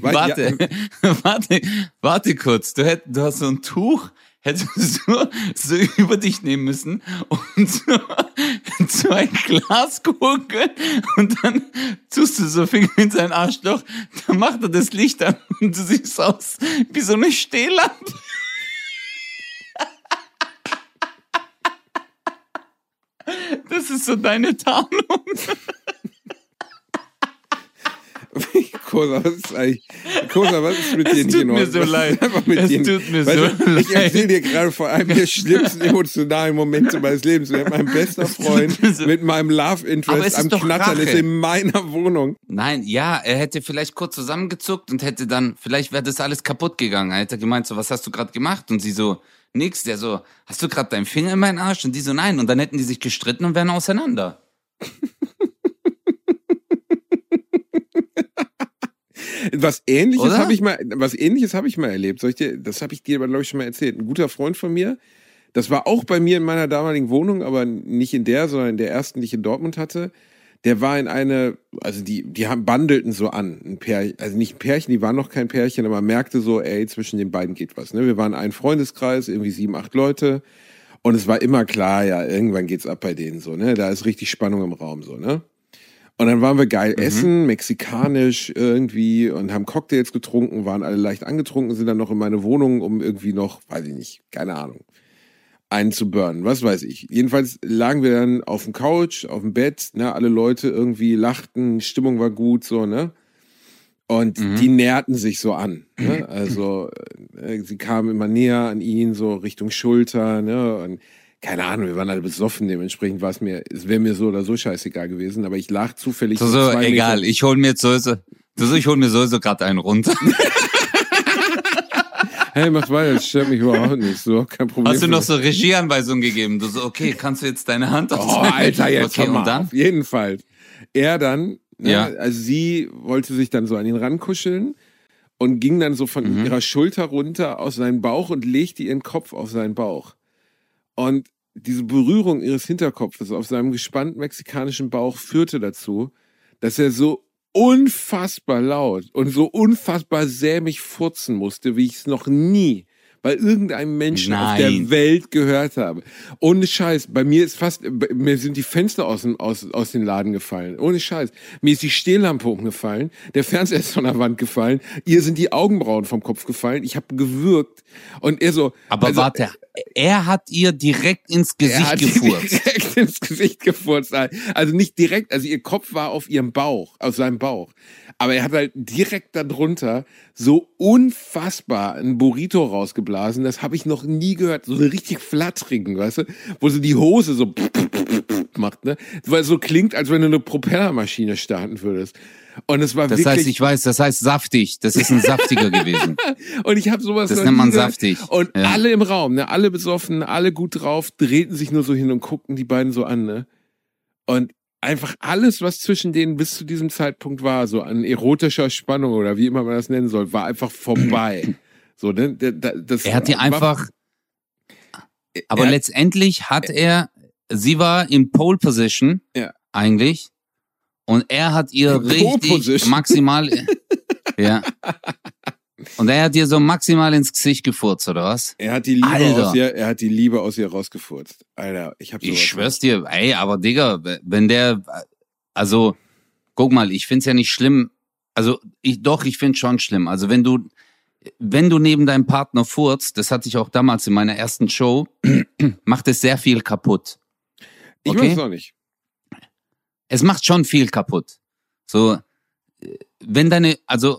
Warte kurz. Du hast so ein Tuch, hättest du so über dich nehmen müssen und so ein Glas Gurke und dann tust du so Finger in sein Arschloch, dann macht er das Licht an und du siehst aus wie so eine Stehlampe. Das ist so deine Tarnung. Kosa, was ist mit dir nicht in Ordnung? Es tut mir so leid. Ich erzähle dir gerade vor allem die schlimmsten emotionalen Momente meines Lebens. Mein bester Freund mit meinem Love Interest am Knattern ist in meiner Wohnung. Nein, ja, er hätte vielleicht kurz zusammengezuckt und hätte dann, vielleicht wäre das alles kaputt gegangen. Er hätte gemeint so, was hast du gerade gemacht? Und sie so, nix. Der so, hast du gerade deinen Finger in meinen Arsch? Und die so, nein. Und dann hätten die sich gestritten und wären auseinander. Was Ähnliches habe ich mal erlebt. Das habe ich dir, glaube ich, schon mal erzählt. Ein guter Freund von mir, das war auch bei mir in meiner damaligen Wohnung, aber nicht in der, sondern in der ersten, die ich in Dortmund hatte. der war in also die bandelten so an, ein Pärchen, also nicht ein Pärchen, die waren noch kein Pärchen, aber man merkte so, ey, zwischen den beiden geht was, ne? Wir waren ein Freundeskreis, irgendwie 7, 8 Leute und es war immer klar, ja, irgendwann geht's ab bei denen so, ne? Da ist richtig Spannung im Raum so, ne? Und dann waren wir geil essen, mexikanisch irgendwie und haben Cocktails getrunken, waren alle leicht angetrunken, sind dann noch in meine Wohnung, um irgendwie noch, weiß ich nicht, keine Ahnung, einen zu burnen, was weiß ich. Jedenfalls lagen wir dann auf dem Couch, auf dem Bett, ne, alle Leute irgendwie lachten, Stimmung war gut, so, ne? Und die näherten sich so an, ne? Also, sie kamen immer näher an ihn, so Richtung Schulter, ne? Und keine Ahnung, wir waren alle besoffen, dementsprechend es wäre mir so oder so scheißegal gewesen, aber ich lag zufällig. So, egal, Meter. Ich hol mir sowieso gerade einen runter. Hey, mach weiter, das stört mich überhaupt nicht, so, kein Problem. Hast du noch so Regieanweisungen gegeben? Du so, okay, kannst du jetzt deine Hand aufzeigen? Oh, Alter, jetzt okay, und dann? Auf jeden Fall. Er dann, ja. Also sie wollte sich dann so an ihn rankuscheln und ging dann so von ihrer Schulter runter aus seinem Bauch und legte ihren Kopf auf seinen Bauch. Und diese Berührung ihres Hinterkopfes auf seinem gespannten mexikanischen Bauch führte dazu, dass er so unfassbar laut und so unfassbar sämig furzen musste, wie ich es noch nie bei irgendeinem Menschen auf der Welt gehört habe. Ohne Scheiß, mir sind die Fenster aus den Laden gefallen. Ohne Scheiß. Mir ist die Stehlampe umgefallen, der Fernseher ist von der Wand gefallen, ihr sind die Augenbrauen vom Kopf gefallen, ich habe gewürgt und er so... Aber also, warte, er hat ihr direkt ins Gesicht gefurzt. Direkt ins Gesicht gefurzt. Also nicht direkt, also ihr Kopf war auf ihrem Bauch, auf seinem Bauch. Aber er hat halt direkt darunter so unfassbar ein Burrito rausgeblasen. Das habe ich noch nie gehört. So richtig flattrigen, weißt du? Wo so die Hose so macht, ne? Weil es so klingt, als wenn du eine Propellermaschine starten würdest. Und es war das wirklich... heißt, ich weiß, das heißt saftig. Das ist ein saftiger gewesen. Und ich habe sowas das nennt man saftig. Und alle im Raum, ne, alle besoffen, alle gut drauf, drehten sich nur so hin und guckten die beiden so an, ne? Und einfach alles, was zwischen denen bis zu diesem Zeitpunkt war, so an erotischer Spannung oder wie immer man das nennen soll, war einfach vorbei. So, ne? Er hat die einfach... Aber letztendlich hat sie war in Pole Position, eigentlich. Und er hat ihr richtig maximal, Und er hat ihr so maximal ins Gesicht gefurzt, oder was? Er hat die Liebe aus ihr rausgefurzt. Alter, ich schwör's dir, ey, aber Digga, guck mal, ich find's ja nicht schlimm. Also, ich find's schon schlimm. Also, wenn du neben deinem Partner furzt, das hatte ich auch damals in meiner ersten Show, macht es sehr viel kaputt. Okay? Ich weiß es auch nicht. Es macht schon viel kaputt. So, wenn deine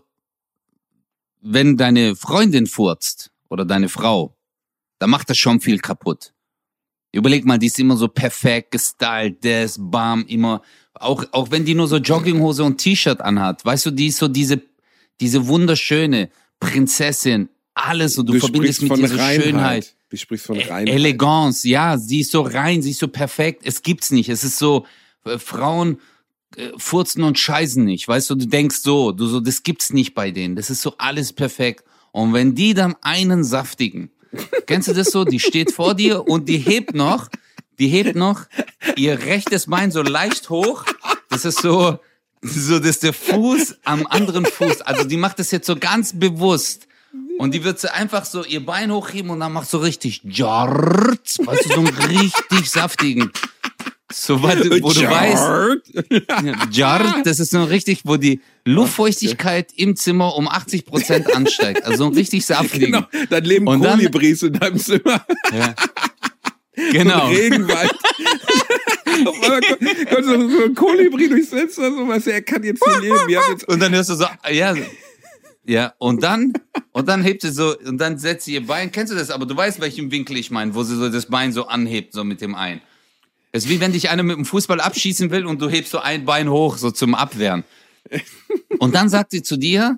Freundin furzt oder deine Frau, dann macht das schon viel kaputt. Überleg mal, die ist immer so perfekt gestylt, bam, immer, auch wenn die nur so Jogginghose und T-Shirt anhat, weißt du, die ist so diese wunderschöne Prinzessin, alles, und du verbindest mit dieser Schönheit. Du sprichst von Reinheit. Eleganz, ja, sie ist so rein, sie ist so perfekt, es gibt's nicht, es ist so, Frauen furzen und scheißen nicht, weißt du, du denkst das gibt's nicht bei denen, das ist so alles perfekt. Und wenn die dann einen saftigen, kennst du das so, die steht vor dir und die hebt noch ihr rechtes Bein so leicht hoch, das ist so, dass der Fuß am anderen Fuß, also die macht das jetzt so ganz bewusst. Und die wird so einfach so ihr Bein hochheben und dann macht so richtig Jart, weißt du, so einen richtig saftigen. So weit, wo du weißt, Jart, das ist so richtig, wo die Luftfeuchtigkeit im Zimmer um 80% ansteigt. Also so ein richtig saftigen. Genau, dann leben Kolibris in deinem Zimmer. Ja. Genau. So Regenwald. Auf einmal kommt so ein Kolibri durchs Fenster, so was, er kann jetzt hier leben. Und dann hörst du so, ja, und dann hebt sie so, und dann setzt sie ihr Bein, kennst du das, aber du weißt, welchen Winkel ich meine, wo sie so das Bein so anhebt, so mit dem einen. Es ist wie wenn dich einer mit dem Fußball abschießen will und du hebst so ein Bein hoch, so zum Abwehren. Und dann sagt sie zu dir,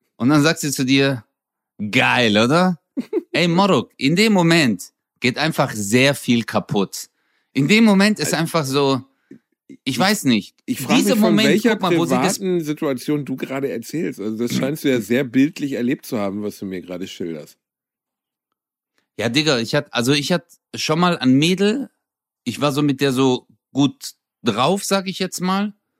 geil, oder? Ey, Moruk, in dem Moment geht einfach sehr viel kaputt. In dem Moment ist einfach so, ich weiß nicht. Ich frage mich, von welcher privaten Situation du gerade erzählst. Also das scheinst du ja sehr bildlich erlebt zu haben, was du mir gerade schilderst. Ja, Digga, ich hatte schon mal ein Mädel, ich war so mit der so gut drauf, sag ich jetzt mal.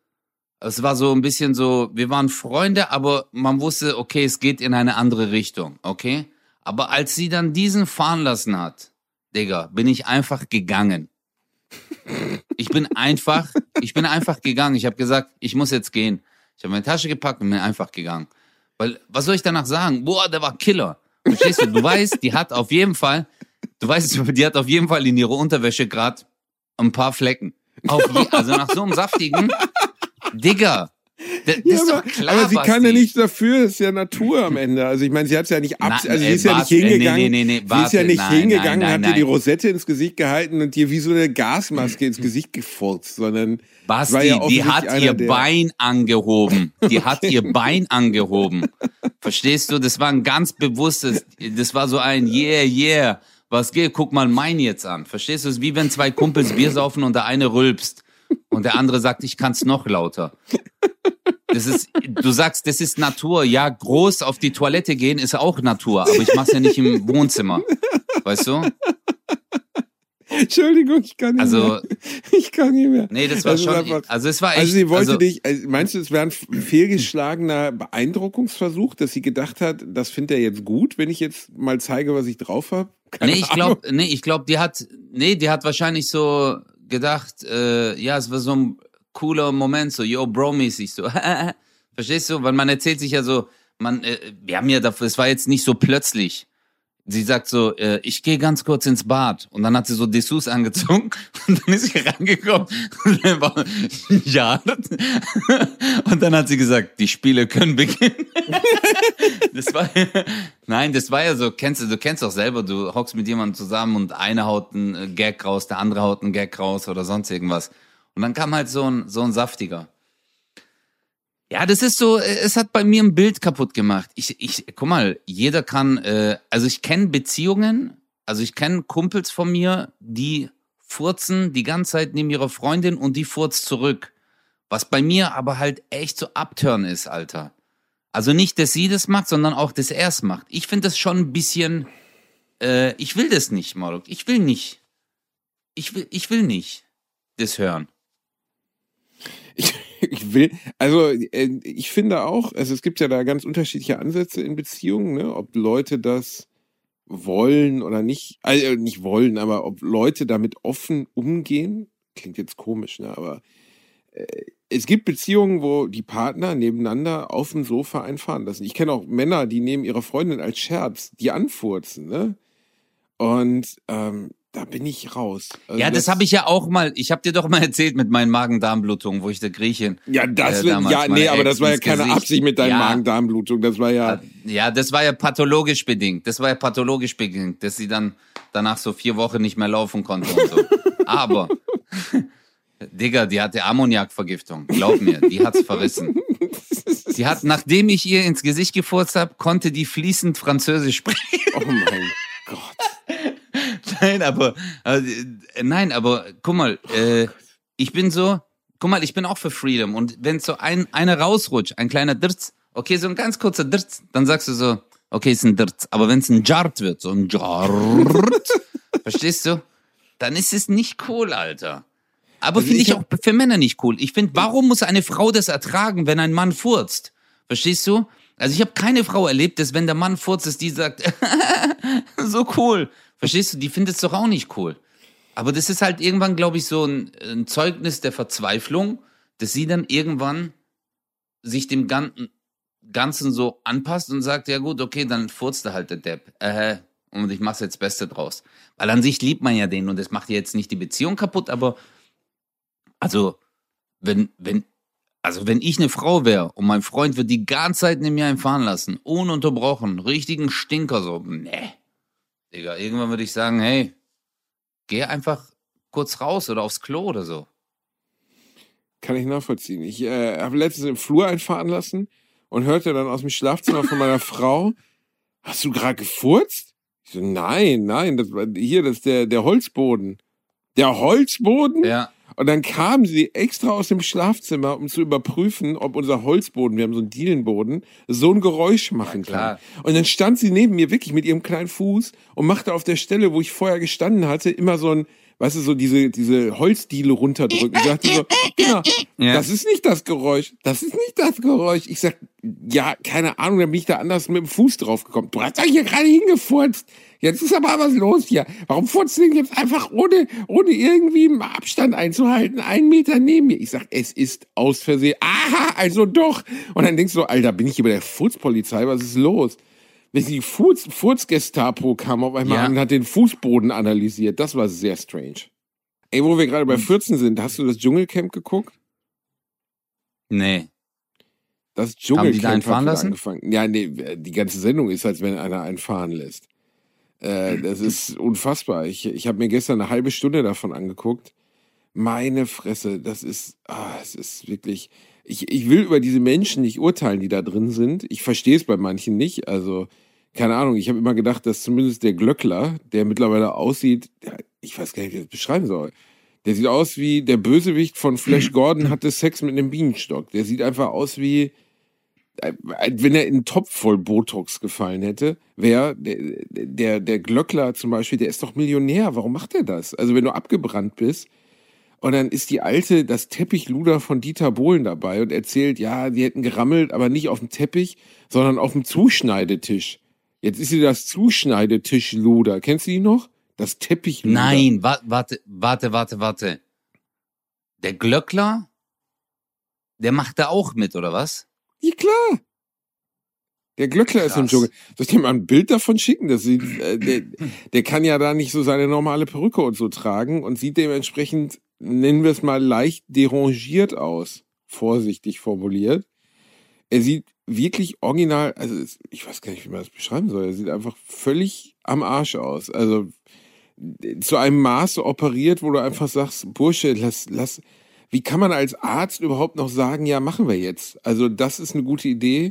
Es war so ein bisschen so, wir waren Freunde, aber man wusste, okay, es geht in eine andere Richtung, okay? Aber als sie dann diesen fahren lassen hat, Digga, bin ich einfach gegangen. Ich bin einfach gegangen. Ich habe gesagt, ich muss jetzt gehen. Ich habe meine Tasche gepackt und bin einfach gegangen. Weil, was soll ich danach sagen? Boah, der war Killer. Verstehst du? Du weißt, die hat auf jeden Fall in ihrer Unterwäsche gerade ein paar Flecken. Also nach so einem saftigen, Digga. Das ist doch klar, aber sie kann ja nichts dafür, das ist ja Natur am Ende. Also ich meine, sie hat ja nicht sie ist ja nicht hingegangen. Sie ist ja nicht hingegangen, hat dir die Rosette ins Gesicht gehalten und dir wie so eine Gasmaske ins Gesicht gefurzt, sondern Basti, die hat ihr Bein angehoben. Die hat ihr Bein angehoben. Verstehst du? Das war ein ganz bewusstes, das war so ein yeah, was geht? Guck mal mein jetzt an. Verstehst du? Es ist wie wenn zwei Kumpels Bier saufen und der eine rülpst und der andere sagt, ich kann's noch lauter. Du sagst, das ist Natur. Ja, groß auf die Toilette gehen ist auch Natur, aber ich mach's ja nicht im Wohnzimmer. Weißt du? Entschuldigung, ich kann nicht mehr. Ich kann nicht mehr. Nee, das war schon, einfach, also es war echt. Also sie wollte dich, meinst du, es wäre ein fehlgeschlagener Beeindruckungsversuch, dass sie gedacht hat, das findet er jetzt gut, wenn ich jetzt mal zeige, was ich drauf habe? Ich glaube, die hat wahrscheinlich so gedacht, ja, es war so ein cooler Moment, so, yo, Bro-mäßig, so. Verstehst du? Weil man erzählt sich ja so, wir haben ja dafür, es war jetzt nicht so plötzlich. Sie sagt so, ich gehe ganz kurz ins Bad. Und dann hat sie so Dessous angezogen und dann ist sie rangekommen. Und dann war, ja. Und dann hat sie gesagt, die Spiele können beginnen. Das war ja so, du kennst doch selber, du hockst mit jemandem zusammen und einer haut einen Gag raus, der andere haut einen Gag raus oder sonst irgendwas. Und dann kam halt so ein saftiger. Ja, das ist so, es hat bei mir ein Bild kaputt gemacht. Guck mal, jeder kann, also ich kenne Beziehungen, also ich kenne Kumpels von mir, die furzen die ganze Zeit neben ihrer Freundin und die furzt zurück. Was bei mir aber halt echt so Upturn ist, Alter. Also nicht, dass sie das macht, sondern auch, dass er es macht. Ich finde das schon ein bisschen, ich will das nicht, Marok. Ich will nicht das hören. Ich finde auch, also es gibt ja da ganz unterschiedliche Ansätze in Beziehungen, ne? Ob Leute das wollen oder nicht, also nicht wollen, aber ob Leute damit offen umgehen, klingt jetzt komisch, ne? Aber es gibt Beziehungen, wo die Partner nebeneinander auf dem Sofa einfahren lassen. Ich kenne auch Männer, die neben ihrer Freundin als Scherz die anfurzen, ne? Und da bin ich raus. Also ja, das habe ich ja auch mal, ich habe dir doch mal erzählt mit meinen Magen-Darm-Blutungen, wo ich der Griechin aber das war ja keine Absicht mit deinen Magen-Darm-Blutungen, das war ja... Ja, das war ja pathologisch bedingt, dass sie dann danach so 4 Wochen nicht mehr laufen konnte und so. Aber, Digga, die hatte Ammoniakvergiftung, glaub mir, die hat's verrissen. Die hat, nachdem ich ihr ins Gesicht gefurzt habe, konnte die fließend Französisch sprechen. Oh mein Gott. Nein, aber guck mal, ich bin auch für Freedom und wenn so einer rausrutscht, ein kleiner Dirz, okay, so ein ganz kurzer Dirz, dann sagst du so, okay, ist ein Dirz, aber wenn es ein Jart wird, so ein Jart, verstehst du, dann ist es nicht cool, Alter. Aber also finde ich auch für Männer nicht cool. Ich finde, warum muss eine Frau das ertragen, wenn ein Mann furzt? Verstehst du? Also ich habe keine Frau erlebt, dass wenn der Mann furzt, dass die sagt, so cool. Verstehst du? Die findet es doch auch nicht cool. Aber das ist halt irgendwann, glaube ich, so ein Zeugnis der Verzweiflung, dass sie dann irgendwann sich dem Ganzen so anpasst und sagt, ja gut, okay, dann furzt er halt der Depp. Und ich mach's jetzt das Beste draus. Weil an sich liebt man ja den und das macht ja jetzt nicht die Beziehung kaputt, aber also, wenn ich eine Frau wäre und mein Freund wird die ganze Zeit neben mir fahren lassen, ununterbrochen, richtigen Stinker so, nee. Digga, irgendwann würde ich sagen, hey, geh einfach kurz raus oder aufs Klo oder so. Kann ich nachvollziehen. Ich habe letztens im Flur einfahren lassen und hörte dann aus dem Schlafzimmer von meiner Frau, hast du gerade gefurzt? Ich so, nein, das ist der Holzboden. Der Holzboden? Ja. Und dann kam sie extra aus dem Schlafzimmer, um zu überprüfen, ob unser Holzboden, wir haben so einen Dielenboden, so ein Geräusch machen kann. Und dann stand sie neben mir wirklich mit ihrem kleinen Fuß und machte auf der Stelle, wo ich vorher gestanden hatte, immer so ein weißt du, so diese Holzdiele runterdrücken. Ich dachte so, genau, das ist nicht das Geräusch. Ich sag, ja, keine Ahnung, dann bin ich da anders mit dem Fuß drauf gekommen. Du hast doch hier gerade hingefurzt. Jetzt ist aber was los hier. Warum furzt du denn jetzt einfach ohne irgendwie Abstand einzuhalten, 1 Meter neben mir? Ich sag, es ist aus Versehen. Aha, also doch. Und dann denkst du, Alter, bin ich hier bei der Furzpolizei? Was ist los? Wenn die Furz-Gestapo kam auf einmal an und hat den Fußboden analysiert. Das war sehr strange. Ey, wo wir gerade bei 14 sind, hast du das Dschungelcamp geguckt? Nee. Das Dschungelcamp haben die da einfahren lassen? Angefangen. Ja, nee, die ganze Sendung ist, als wenn einer einen fahren lässt. Das ist unfassbar. Ich habe mir gestern eine halbe Stunde davon angeguckt. Meine Fresse, es ist wirklich... Ich will über diese Menschen nicht urteilen, die da drin sind. Ich verstehe es bei manchen nicht. Also, keine Ahnung, ich habe immer gedacht, dass zumindest der Glöckler, der mittlerweile aussieht, ich weiß gar nicht, wie ich das beschreiben soll. Der sieht aus wie der Bösewicht von Flash Gordon hatte Sex mit einem Bienenstock. Der sieht einfach aus wie, wenn er in einen Topf voll Botox gefallen hätte. Der Glöckler zum Beispiel, der ist doch Millionär. Warum macht er das? Also, wenn du abgebrannt bist, und dann ist die Alte, das Teppichluder von Dieter Bohlen dabei und erzählt, ja, die hätten gerammelt, aber nicht auf dem Teppich, sondern auf dem Zuschneidetisch. Jetzt ist sie das Zuschneidetischluder. Kennst du die noch? Das Teppichluder. Nein, warte. Der Glöckler, der macht da auch mit, oder was? Ja, klar. Der Glöckler ist im Dschungel. Soll ich dir mal ein Bild davon schicken? Der kann ja da nicht so seine normale Perücke und so tragen und sieht dementsprechend, nennen wir es mal, leicht derangiert aus. Vorsichtig formuliert. Er sieht wirklich original, also ich weiß gar nicht, wie man das beschreiben soll. Er sieht einfach völlig am Arsch aus. Also zu einem Maße operiert, wo du einfach sagst, Bursche, lass, wie kann man als Arzt überhaupt noch sagen, ja, machen wir jetzt? Also das ist eine gute Idee.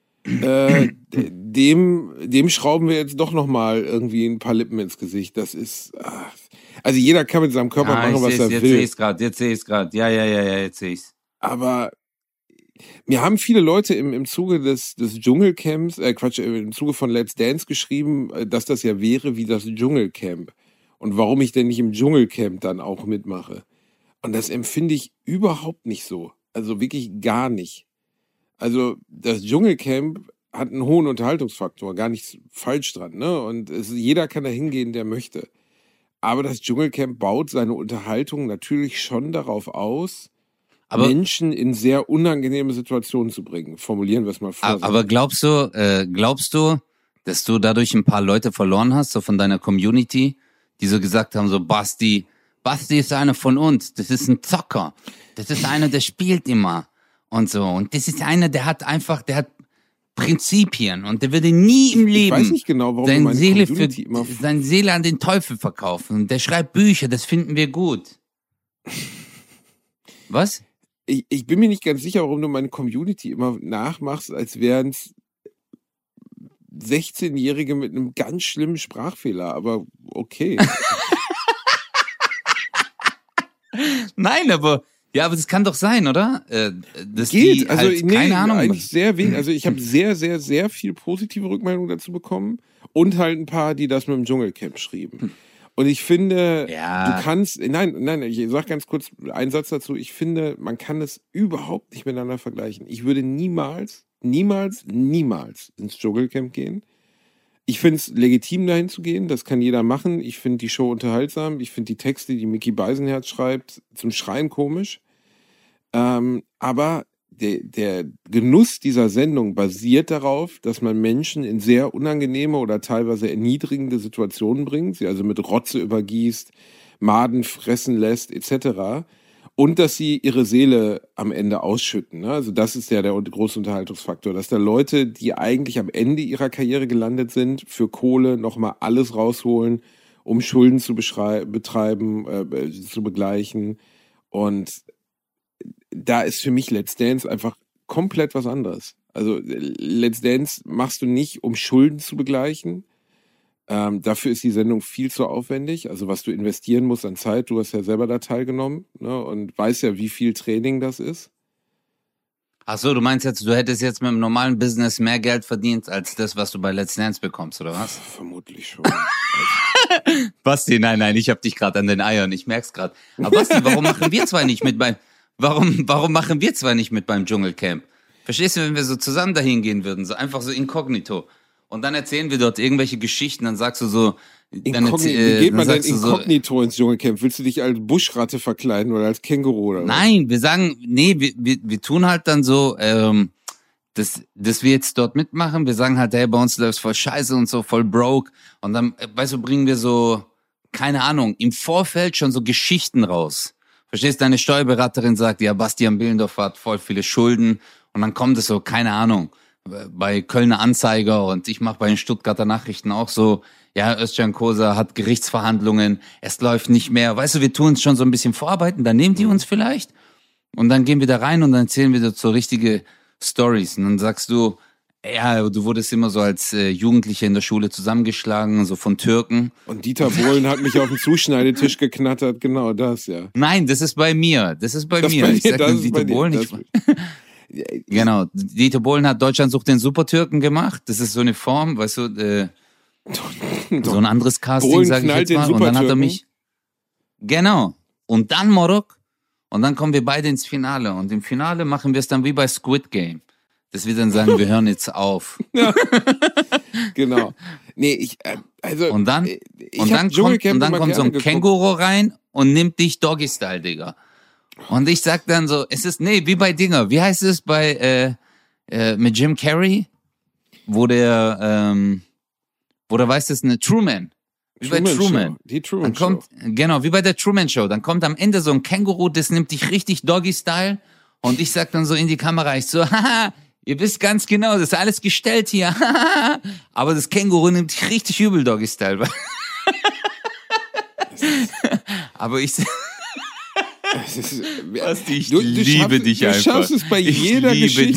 Dem schrauben wir jetzt doch nochmal irgendwie ein paar Lippen ins Gesicht. Das ist, also jeder kann mit seinem Körper machen, was er will. Jetzt sehe ich es gerade. Ja, jetzt sehe ich es. Aber mir haben viele Leute im Zuge des Dschungelcamps, im Zuge von Let's Dance geschrieben, dass das ja wäre wie das Dschungelcamp. Und warum ich denn nicht im Dschungelcamp dann auch mitmache. Und das empfinde ich überhaupt nicht so. Also wirklich gar nicht. Also das Dschungelcamp hat einen hohen Unterhaltungsfaktor, gar nichts falsch dran, ne? Und jeder kann da hingehen, der möchte. Aber das Dschungelcamp baut seine Unterhaltung natürlich schon darauf aus, Menschen in sehr unangenehme Situationen zu bringen. Formulieren wir es mal vor. Aber glaubst du, dass du dadurch ein paar Leute verloren hast, so von deiner Community, die so gesagt haben, so Basti ist einer von uns, das ist ein Zocker, das ist einer, der spielt immer. Und so. Und das ist einer, der hat Prinzipien und der würde nie im Leben ich weiß nicht genau, warum seine Seele an den Teufel verkaufen. Und der schreibt Bücher, das finden wir gut. Was? Ich bin mir nicht ganz sicher, warum du meine Community immer nachmachst, als wären es 16-Jährige mit einem ganz schlimmen Sprachfehler, aber okay. Nein, aber das kann doch sein, oder? Das geht, also halt, keine Ahnung. Eigentlich sehr wenig. Also ich habe sehr, sehr, sehr viel positive Rückmeldungen dazu bekommen und halt ein paar, die das mit dem Dschungelcamp schrieben. Und ich finde, du kannst, nein, ich sag ganz kurz einen Satz dazu. Ich finde, man kann es überhaupt nicht miteinander vergleichen. Ich würde niemals ins Dschungelcamp gehen. Ich finde es legitim, dahin zu gehen. Das kann jeder machen. Ich finde die Show unterhaltsam. Ich finde die Texte, die Micky Beisenherz schreibt, zum Schreien komisch. Aber der Genuss dieser Sendung basiert darauf, dass man Menschen in sehr unangenehme oder teilweise erniedrigende Situationen bringt, sie also mit Rotze übergießt, Maden fressen lässt, etc. Und dass sie ihre Seele am Ende ausschütten. Ne? Also das ist ja der große Unterhaltungsfaktor, dass da Leute, die eigentlich am Ende ihrer Karriere gelandet sind, für Kohle nochmal alles rausholen, um Schulden zu betreiben, zu begleichen. Und da ist für mich Let's Dance einfach komplett was anderes. Also Let's Dance machst du nicht, um Schulden zu begleichen. Dafür ist die Sendung viel zu aufwendig. Also was du investieren musst an Zeit, du hast ja selber da teilgenommen, ne, und weißt ja, wie viel Training das ist. Ach so, du meinst jetzt, du hättest jetzt mit einem normalen Business mehr Geld verdient, als das, was du bei Let's Dance bekommst, oder was? Vermutlich schon. Basti, nein, ich hab dich gerade an den Eiern, ich merk's gerade. Aber Basti, warum machen wir zwei nicht mit warum machen wir zwei nicht mit beim Dschungelcamp? Verstehst du, wenn wir so zusammen dahin gehen würden, so einfach so inkognito. Und dann erzählen wir dort irgendwelche Geschichten, dann sagst du so, Wie geht man denn inkognito ins Dschungelcamp? Willst du dich als Buschratte verkleiden oder als Känguru oder was? Nein, wir tun halt dann so, dass wir jetzt dort mitmachen. Wir sagen halt, hey, bei uns läuft's voll scheiße und so, voll broke. Und dann, weißt du, bringen wir so, keine Ahnung, im Vorfeld schon so Geschichten raus. Verstehst du, deine Steuerberaterin sagt, ja, Bastian Bielendorf hat voll viele Schulden. Und dann kommt es so, keine Ahnung, bei Kölner Anzeiger und ich mache bei den Stuttgarter Nachrichten auch so, ja, Özcan Kosa hat Gerichtsverhandlungen, es läuft nicht mehr. Weißt du, wir tun uns schon so ein bisschen vorarbeiten, dann nehmen die uns vielleicht und dann gehen wir da rein und dann erzählen wir dort so richtige Stories. Und dann sagst du, ja, du wurdest immer so als Jugendlicher in der Schule zusammengeschlagen, so von Türken. Und Dieter Bohlen hat mich auf den Zuschneidetisch geknattert, genau das, ja. Nein, das ist bei mir. Ich sag dann Dieter Bohlen nicht. Genau, Dieter Bohlen hat Deutschland sucht den Supertürken gemacht. Das ist so eine Form, weißt du, so ein anderes Casting, sag ich jetzt mal. Und dann hat er mich, genau. Und dann Morok. Und dann kommen wir beide ins Finale. Und im Finale machen wir es dann wie bei Squid Game. Dass wir dann sagen, wir hören jetzt auf. Ja. Genau. Nee, und dann kommt so ein Känguru rein und nimmt dich Doggy-Style, Digga. Und ich sag dann so, wie bei Dinger, wie heißt es bei, mit Jim Carrey? Wo der weißt du, eine Truman. Wie bei Truman. Die Truman Show. Dann kommt, genau, wie bei der Truman Show. Dann kommt am Ende so ein Känguru, das nimmt dich richtig Doggy-Style. Und ich sag dann so in die Kamera, ich so, haha, ihr wisst ganz genau, das ist alles gestellt hier. Aber das Känguru nimmt dich richtig übel Doggy-Style. Aber ich ich liebe dich einfach. Du schaffst es bei jeder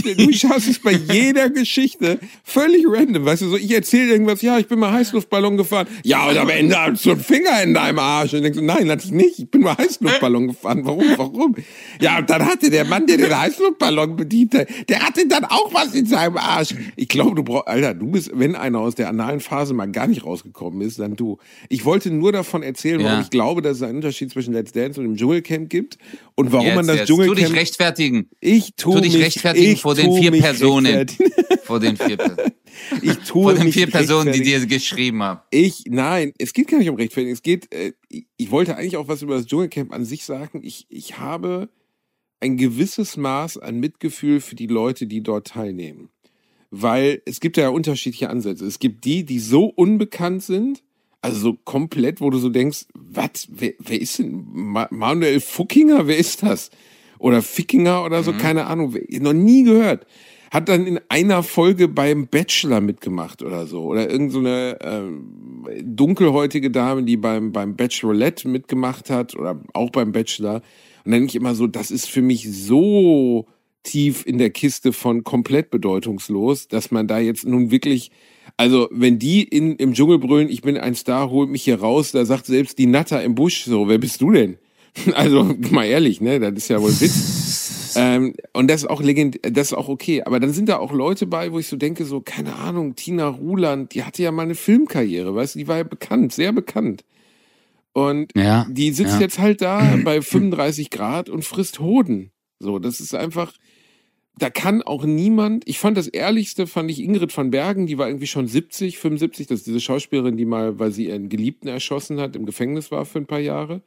Geschichte völlig random. Weißt du, so ich erzähle irgendwas, ja, ich bin mal Heißluftballon gefahren. Ja, und am Ende hast du einen Finger in deinem Arsch. Und ich denke so, nein, hatte ich nicht. Ich bin mal Heißluftballon gefahren. Warum? Ja, und dann hatte der Mann, der den Heißluftballon bediente, der hatte dann auch was in seinem Arsch. Ich glaube, du bist, wenn einer aus der analen Phase mal gar nicht rausgekommen ist, dann du. Ich wollte nur davon erzählen, warum ich glaube, dass es einen Unterschied zwischen Let's Dance und dem Dschungelcamp gibt. Und warum man das Dschungelcamp... Tu dich rechtfertigen. Tu dich rechtfertigen vor den 4 Personen. Vor den 4 Personen. Vor den 4 Personen, die dir geschrieben haben. Nein, es geht gar nicht um Rechtfertigen. Es geht, ich wollte eigentlich auch was über das Dschungelcamp an sich sagen. Ich habe ein gewisses Maß an Mitgefühl für die Leute, die dort teilnehmen. Weil es gibt ja unterschiedliche Ansätze. Es gibt die so unbekannt sind, also so komplett, wo du so denkst, was, wer ist denn Manuel Fuckinger, wer ist das? Oder Fickinger oder so, keine Ahnung, noch nie gehört. Hat dann in einer Folge beim Bachelor mitgemacht oder so. Oder irgend so eine dunkelhäutige Dame, die beim Bachelorette mitgemacht hat oder auch beim Bachelor. Und dann denke ich immer so, das ist für mich so tief in der Kiste von komplett bedeutungslos, dass man da jetzt nun wirklich... Also, wenn die im Dschungel brüllen, ich bin ein Star, holt mich hier raus, da sagt selbst die Natter im Busch so, wer bist du denn? Also, mal ehrlich, ne, das ist ja wohl Witz. Und das ist auch das ist auch okay. Aber dann sind da auch Leute bei, wo ich so denke, so, keine Ahnung, Tina Ruland, die hatte ja mal eine Filmkarriere, weißt du, die war ja bekannt, sehr bekannt. Und die sitzt jetzt halt da bei 35 Grad und frisst Hoden. So, das ist einfach... Da kann auch niemand, ich fand das Ehrlichste, Ingrid van Bergen, die war irgendwie schon 75, das ist diese Schauspielerin, die mal, weil sie ihren Geliebten erschossen hat, im Gefängnis war für ein paar Jahre.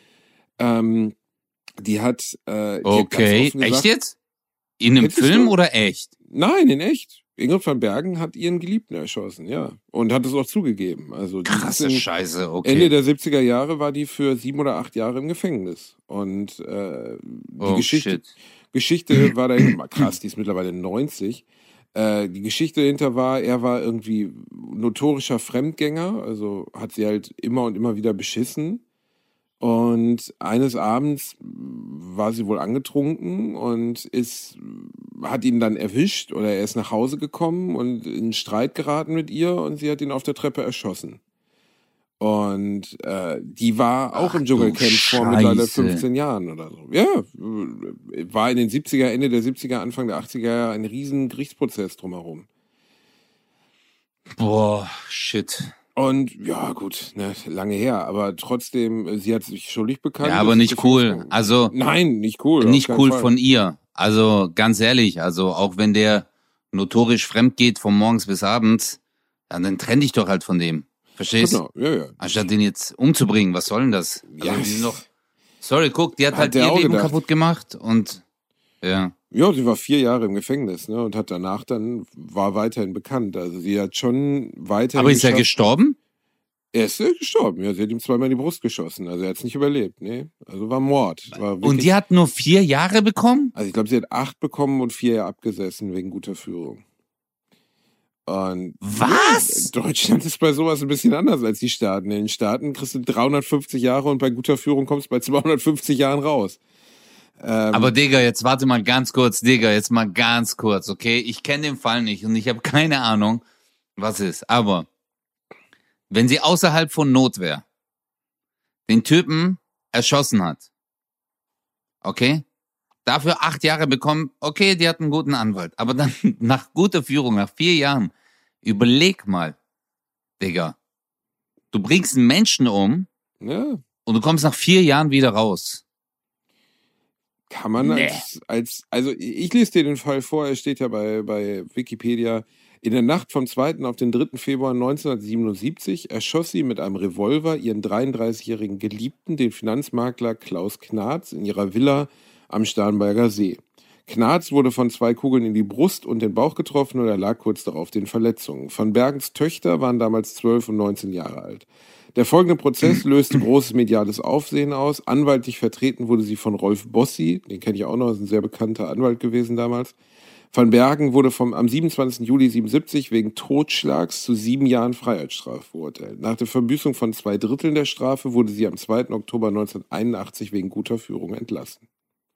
Die hat okay, gesagt, echt jetzt? In einem Film oder echt? Nein, in echt. Ingrid van Bergen hat ihren Geliebten erschossen, ja. Und hat es auch zugegeben. Also krasse Scheiße, okay. Ende der 70er Jahre war die für 7 oder 8 Jahre im Gefängnis. Und die Geschichte war da immer krass, die ist mittlerweile 90. Die Geschichte dahinter war, er war irgendwie notorischer Fremdgänger, also hat sie halt immer und immer wieder beschissen. Und eines Abends war sie wohl angetrunken und hat ihn dann erwischt oder er ist nach Hause gekommen und in Streit geraten mit ihr und sie hat ihn auf der Treppe erschossen. Und die war auch im Dschungelcamp vor mittlerweile 15 Jahren oder so. Ja, war in den 70er, Ende der 70er, Anfang der 80er Jahre ein riesen Gerichtsprozess drumherum. Boah, shit. Und ja, gut, ne, lange her, aber trotzdem, sie hat sich schuldig bekannt. Ja, aber nicht cool. Also nein, nicht cool. Nicht cool von ihr. Also ganz ehrlich, also auch wenn der notorisch fremd geht von morgens bis abends, dann trenn dich doch halt von dem. Verstehst? Genau, ja. Anstatt den jetzt umzubringen, was soll denn das? Also Ja. die sind doch, sorry, guck, die hat halt der ihr auch Leben gedacht. kaputt gemacht und ja. Ja, sie war 4 Jahre im Gefängnis, ne, und hat danach dann, war weiterhin bekannt. Also sie hat schon weiterhin Aber ist er geschafft. gestorben? Er ist gestorben, ja, sie hat ihm zweimal in die Brust geschossen, also er hat es nicht überlebt, ne, also war Mord. War Und wirklich, die hat nur 4 Jahre bekommen? also ich glaube, sie hat 8 bekommen und 4 Jahre abgesessen wegen guter Führung. Und Was? ja, Deutschland ist bei sowas ein bisschen anders als die Staaten. In den Staaten kriegst du 350 Jahre und bei guter Führung kommst du bei 250 Jahren raus. Aber Digga, jetzt warte mal ganz kurz, okay? Ich kenne den Fall nicht und ich habe keine Ahnung, was ist. Aber wenn sie außerhalb von Notwehr den Typen erschossen hat, okay? Dafür 8 Jahre bekommen, okay, die hat einen guten Anwalt. Aber dann nach guter Führung, nach 4 Jahren, überleg mal, Digga, du bringst einen Menschen um Ja, und du kommst nach 4 Jahren wieder raus. kann man Nee. also ich lese dir den Fall vor, er steht ja bei Wikipedia. In der Nacht vom 2. auf den 3. Februar 1977 erschoss sie mit einem Revolver ihren 33-jährigen Geliebten, den Finanzmakler Klaus Knarz, in ihrer Villa am Starnberger See. Knarz wurde von 2 Kugeln in die Brust und den Bauch getroffen und er lag kurz darauf den Verletzungen. Van Bergens Töchter waren damals 12 und 19 Jahre alt. Der folgende Prozess löste großes mediales Aufsehen aus. Anwaltlich vertreten wurde sie von Rolf Bossi, den kenne ich auch noch, ist ein sehr bekannter Anwalt gewesen damals. Van Bergen wurde am 27. Juli 1977 wegen Totschlags zu 7 Jahren Freiheitsstrafe verurteilt. Nach der Verbüßung von 2/3 der Strafe wurde sie am 2. Oktober 1981 wegen guter Führung entlassen.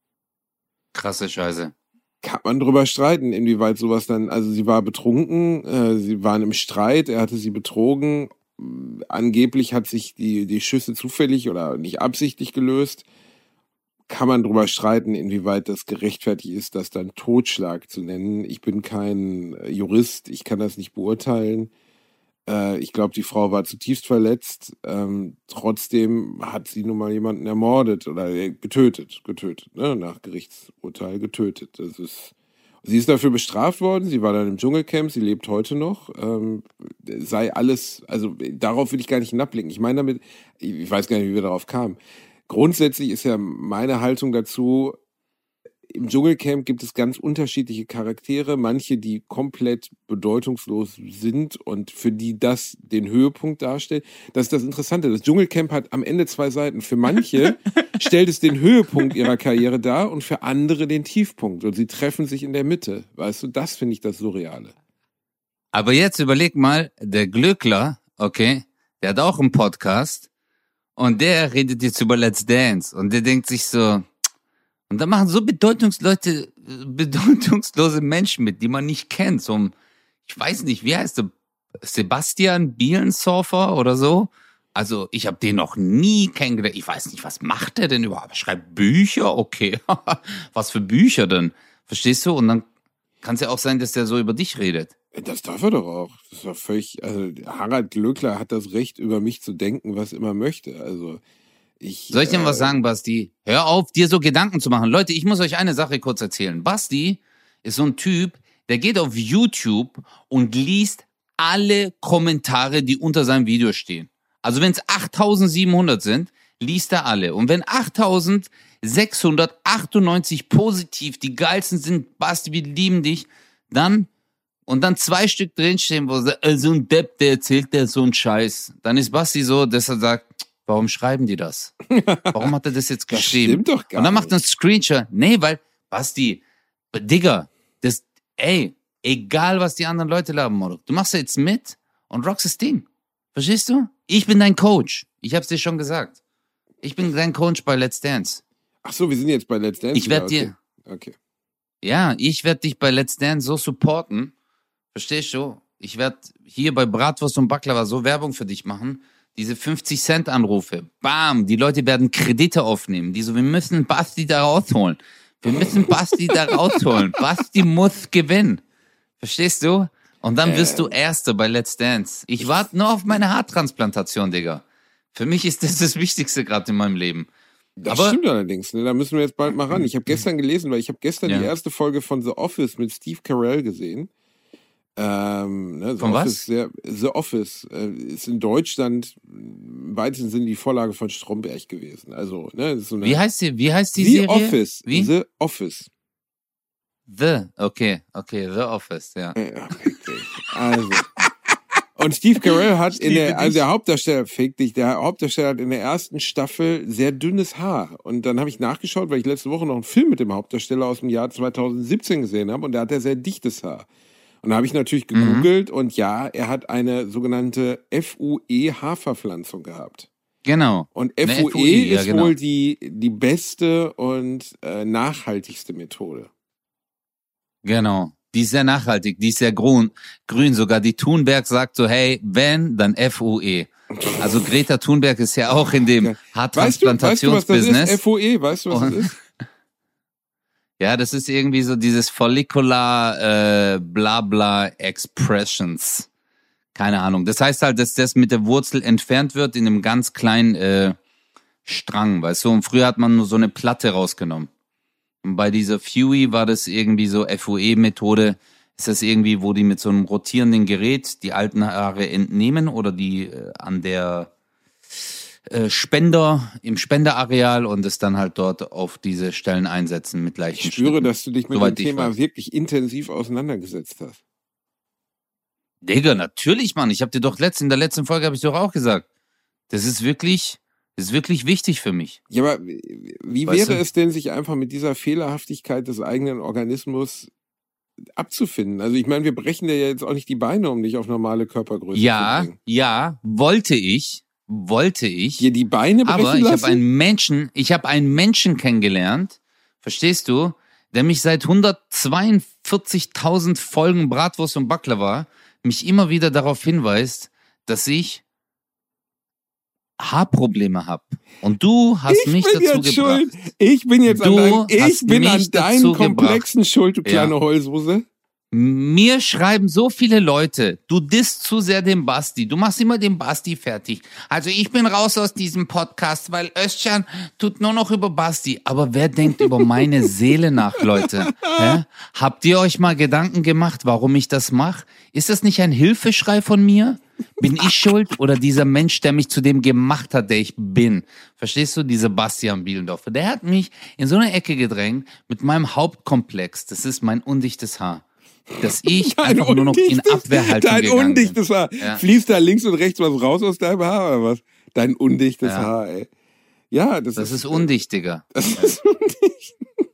Krasse Scheiße. Kann man drüber streiten, inwieweit sowas dann, also sie war betrunken, sie waren im Streit, er hatte sie betrogen, angeblich hat sich die Schüsse zufällig oder nicht absichtlich gelöst. Kann man drüber streiten, inwieweit das gerechtfertigt ist, das dann Totschlag zu nennen. Ich bin kein Jurist, ich kann das nicht beurteilen. Ich glaube, die Frau war zutiefst verletzt. Trotzdem hat sie nun mal jemanden ermordet oder getötet, ne? Nach Gerichtsurteil getötet. Sie ist dafür bestraft worden, sie war dann im Dschungelcamp, sie lebt heute noch. Sei alles, also darauf will ich gar nicht hinabblicken. Ich meine damit, ich weiß gar nicht, wie wir darauf kamen. Grundsätzlich ist ja meine Haltung dazu, im Dschungelcamp gibt es ganz unterschiedliche Charaktere, manche, die komplett bedeutungslos sind und für die das den Höhepunkt darstellt. Das ist das Interessante. Das Dschungelcamp hat am Ende 2 Seiten. Für manche stellt es den Höhepunkt ihrer Karriere dar und für andere den Tiefpunkt. Und sie treffen sich in der Mitte. Weißt du, das finde ich das Surreale. Aber jetzt überleg mal, der Glückler, okay, der hat auch einen Podcast und der redet jetzt über Let's Dance und der denkt sich so, und da machen so bedeutungslose Menschen mit, die man nicht kennt. So, ich weiß nicht, wie heißt der? Sebastian Bielendorfer oder so? Also ich habe den noch nie kennengelernt. Ich weiß nicht, was macht der denn überhaupt? Schreibt Bücher? Okay. Was für Bücher denn? Verstehst du? Und dann kann es ja auch sein, dass der so über dich redet. Das darf er doch auch. Das war völlig, also Harald Glöckler hat das Recht, über mich zu denken, was immer möchte. Also soll ich dir was sagen, Basti? Hör auf, dir so Gedanken zu machen. Leute, ich muss euch eine Sache kurz erzählen. Basti ist so ein Typ, der geht auf YouTube und liest alle Kommentare, die unter seinem Video stehen. Also wenn es 8700 sind, liest er alle. Und wenn 8698 positiv die geilsten sind, Basti, wir lieben dich, dann 2 Stück drinstehen, wo so ein Depp, der erzählt der so einen Scheiß. Dann ist Basti so, dass er sagt, warum schreiben die das? Warum hat er das jetzt geschrieben? Das stimmt doch gar Und dann macht er einen nicht. Screenshot. Nee, weil, Basti, Digga, egal was die anderen Leute labern, du machst jetzt mit und rockst das Ding. Verstehst du? Ich bin dein Coach. Ich hab's dir schon gesagt. Ich bin dein Coach bei Let's Dance. Ach so, wir sind jetzt bei Let's Dance. Ich werde wieder, dir, okay. ja, ich werde dich bei Let's Dance so supporten. Verstehst du? Ich werde hier bei Bratwurst und Baklava so Werbung für dich machen. Diese 50-Cent-Anrufe. Bam, die Leute werden Kredite aufnehmen. Die so, wir müssen Basti da rausholen. Basti muss gewinnen. Verstehst du? Und dann wirst du Erster bei Let's Dance. Ich warte nur auf meine Haartransplantation, Digga. Für mich ist das Wichtigste gerade in meinem Leben. Das stimmt allerdings, ne? Da müssen wir jetzt bald mal ran. Ich habe gestern gelesen, weil ich habe gestern die erste Folge von The Office mit Steve Carell gesehen. Von was? The Office ist in Deutschland im weitesten Sinne die Vorlage von Stromberg gewesen. Also, ne, das ist so eine Wie heißt die The Serie? Office. Wie? The Office. Okay, The Office, ja. Ja, richtig. Also. Und Steve Carell hat der Hauptdarsteller hat in der ersten Staffel sehr dünnes Haar. Und dann habe ich nachgeschaut, weil ich letzte Woche noch einen Film mit dem Hauptdarsteller aus dem Jahr 2017 gesehen habe und da hat er sehr dichtes Haar. Und da habe ich natürlich gegoogelt und ja, er hat eine sogenannte FUE-Haarverpflanzung gehabt. Genau. Und FUE ist wohl die beste und nachhaltigste Methode. Genau. Die ist sehr nachhaltig, die ist sehr grün. Sogar die Thunberg sagt so, hey, wenn, dann FUE. Also Greta Thunberg ist ja auch in dem Haartransplantationsbusiness. Weißt du, was das ist? FUE, weißt du, was das ist? Ja, das ist irgendwie so dieses Follicular Blabla Expressions. Keine Ahnung. Das heißt halt, dass das mit der Wurzel entfernt wird in einem ganz kleinen Strang, weißt du? Und früher hat man nur so eine Platte rausgenommen. Und bei dieser FUE war das irgendwie so FUE-Methode, ist das irgendwie, wo die mit so einem rotierenden Gerät die alten Haare entnehmen oder die an der im Spenderareal und es dann halt dort auf diese Stellen einsetzen mit leichten Ich spüre, Schnitten. dass du dich mit dem Thema wirklich intensiv auseinandergesetzt hast. Digga, natürlich, Mann. Ich habe dir doch in der letzten Folge habe ich doch auch gesagt, das ist wirklich wichtig für mich. Ja, aber wie wäre es denn, sich einfach mit dieser Fehlerhaftigkeit des eigenen Organismus abzufinden? Also ich meine, wir brechen dir ja jetzt auch nicht die Beine, um dich auf normale Körpergröße zu bringen. Ja, wollte ich. Dir die Beine brechen aber lassen? Ich habe einen Menschen kennengelernt, verstehst du, der mich seit 142.000 Folgen Bratwurst und Baklava mich immer wieder darauf hinweist, dass ich Haarprobleme habe. Und du hast mich dazu gebracht. Schuld. Ich bin jetzt an deinen Komplexen schuld, du kleine Heulsuse. Mir schreiben so viele Leute, du disst zu sehr den Basti, du machst immer den Basti fertig. Also ich bin raus aus diesem Podcast, weil Özcan tut nur noch über Basti. Aber wer denkt über meine Seele nach, Leute? Hä? Habt ihr euch mal Gedanken gemacht, warum ich das mache? Ist das nicht ein Hilfeschrei von mir? Bin ich schuld oder dieser Mensch, der mich zu dem gemacht hat, der ich bin? Verstehst du? Dieser Bastian Bielendorfer. Der hat mich in so eine Ecke gedrängt mit meinem Hauptkomplex. Das ist mein undichtes Haar. Dass ich einfach nur noch in Abwehrhaltung gegangen bin. Dein undichtes Haar. Ja. Fließt da links und rechts was raus aus deinem Haar oder was? Dein undichtes Haar, ey. Ja, das ist undichtiger. Das ist undicht.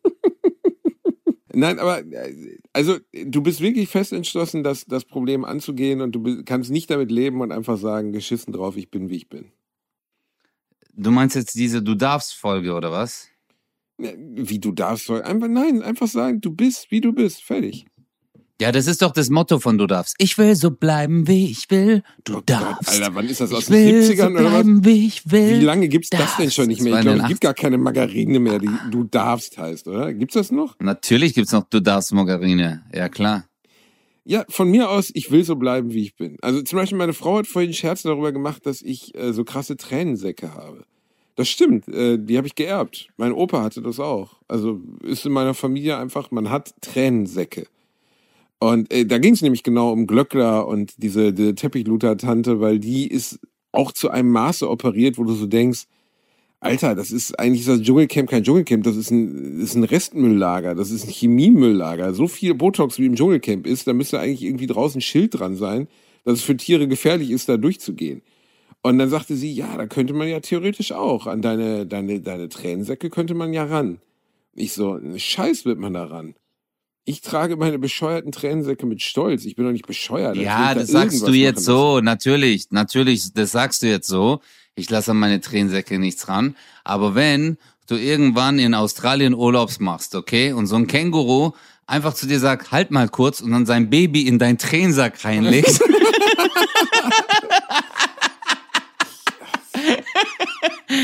Nein, aber also du bist wirklich fest entschlossen, das Problem anzugehen und du kannst nicht damit leben und einfach sagen, geschissen drauf, ich bin, wie ich bin. Du meinst jetzt diese Du darfst Folge oder was? Wie du darfst Folge? Einfach sagen, du bist, wie du bist, fertig. Ja, das ist doch das Motto von Du darfst. Ich will so bleiben, wie ich will. Du darfst. Gott, Alter, wann ist das aus den 70ern so oder was? Wie ich will. Wie lange gibt's das denn schon nicht mehr? Ich glaube, es gibt gar keine Margarine mehr, die Du darfst heißt, oder? Gibt's das noch? Natürlich gibt's noch Du darfst Margarine. Ja, klar. Ja, von mir aus, ich will so bleiben, wie ich bin. Also zum Beispiel meine Frau hat vorhin Scherze darüber gemacht, dass ich so krasse Tränensäcke habe. Das stimmt, die habe ich geerbt. Mein Opa hatte das auch. Also ist in meiner Familie einfach, man hat Tränensäcke. Und da ging es nämlich genau um Glöckler und diese Teppichluter-Tante, weil die ist auch zu einem Maße operiert, wo du so denkst, Alter, das ist eigentlich das Dschungelcamp kein Dschungelcamp, das ist ein Restmülllager, das ist ein Chemiemülllager. So viel Botox wie im Dschungelcamp ist, da müsste eigentlich irgendwie draußen ein Schild dran sein, dass es für Tiere gefährlich ist, da durchzugehen. Und dann sagte sie, ja, da könnte man ja theoretisch auch, an deine Tränensäcke könnte man ja ran. Ich so, Scheiß wird man da ran. Ich trage meine bescheuerten Tränensäcke mit Stolz. Ich bin doch nicht bescheuert. Ja, das sagst du jetzt so. Natürlich, das sagst du jetzt so. Ich lasse an meine Tränensäcke nichts ran. Aber wenn du irgendwann in Australien Urlaubs machst, okay, und so ein Känguru einfach zu dir sagt, halt mal kurz und dann sein Baby in deinen Tränensack reinlegt.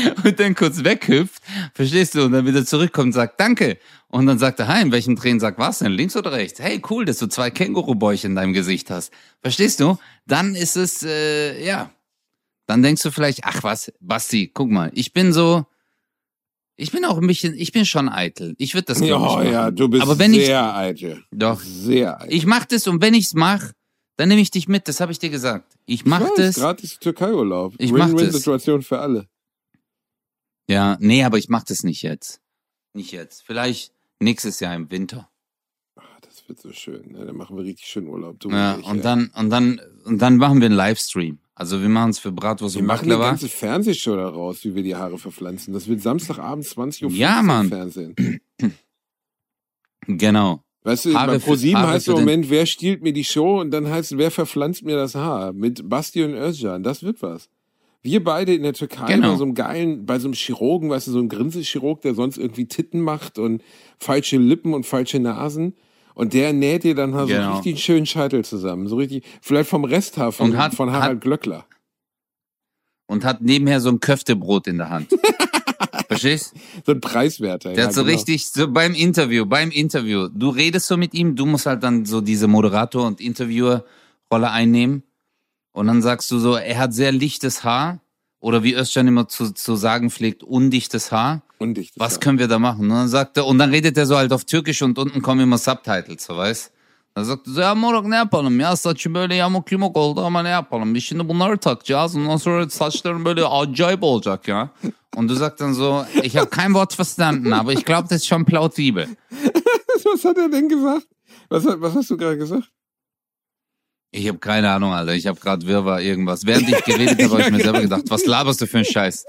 und dann kurz weghüpft, verstehst du, und dann wieder zurückkommt und sagt Danke. Und dann sagt er, in welchem Tränensack warst du denn, links oder rechts? Hey, cool, dass du 2 Kängurubäuche in deinem Gesicht hast. Verstehst du? Dann ist es, dann denkst du vielleicht, ach was, Basti, guck mal, ich bin auch ein bisschen, ich bin schon eitel. Ich würde das gar nicht machen. Ja, du bist sehr eitel. Doch. Sehr eitel. Ich mach das und wenn ich's mach, dann nehme ich dich mit, das habe ich dir gesagt. Ich mach das. Gratis Türkei-Urlaub. Ich mach das. Win-Win-Situation für alle. Ja, nee, aber ich mach das nicht jetzt. Nicht jetzt. Vielleicht nächstes Jahr im Winter. Ach, das wird so schön. Ne? Dann machen wir richtig schön Urlaub. Dann machen wir einen Livestream. Also wir machen es für Bratwurst und Baklava. Wir machen eine ganze Fernsehshow daraus, wie wir die Haare verpflanzen. Das wird Samstagabend 20:15 Uhr Mann. im Fernsehen. Genau. Weißt du, bei ProSieben heißt im Moment, wer stiehlt mir die Show? Und dann heißt es, wer verpflanzt mir das Haar? Mit Basti und Özcan. Das wird was. Wir beide in der Türkei bei so einem Chirurgen, weißt du, so ein Grinsechirurg, der sonst irgendwie Titten macht und falsche Lippen und falsche Nasen. Und der näht dir dann so richtig einen schönen Scheitel zusammen. So richtig, vielleicht vom Resthaar von Harald Glöckler. Und hat nebenher so ein Köftebrot in der Hand. Verstehst? So ein Preiswerter. Der hat so richtig, so beim Interview, du redest so mit ihm, du musst halt dann so diese Moderator- und Interviewer-Rolle einnehmen. Und dann sagst du so, er hat sehr lichtes Haar. Oder wie Özcan immer zu sagen pflegt, undichtes Haar. Was können wir da machen? Und dann sagt er, und dann redet er so halt auf Türkisch und unten kommen immer Subtitles, so weißt? Dann sagt er so, ya moruk ne yapalım ya, saçı böyle yamuk yumuk oldu ama ne yapalım? Biz şimdi bunları takacağız und sonra saçların böyle acayip olacak ya. Und du sagst dann so, ich habe kein Wort verstanden, aber ich glaube, das ist schon plausibel. Was hat er denn gesagt? Was hast du gerade gesagt? Ich habe keine Ahnung, Alter. Ich habe gerade Wirrwarr irgendwas. Während ich geredet habe, habe ich mir selber gedacht, was laberst du für einen Scheiß?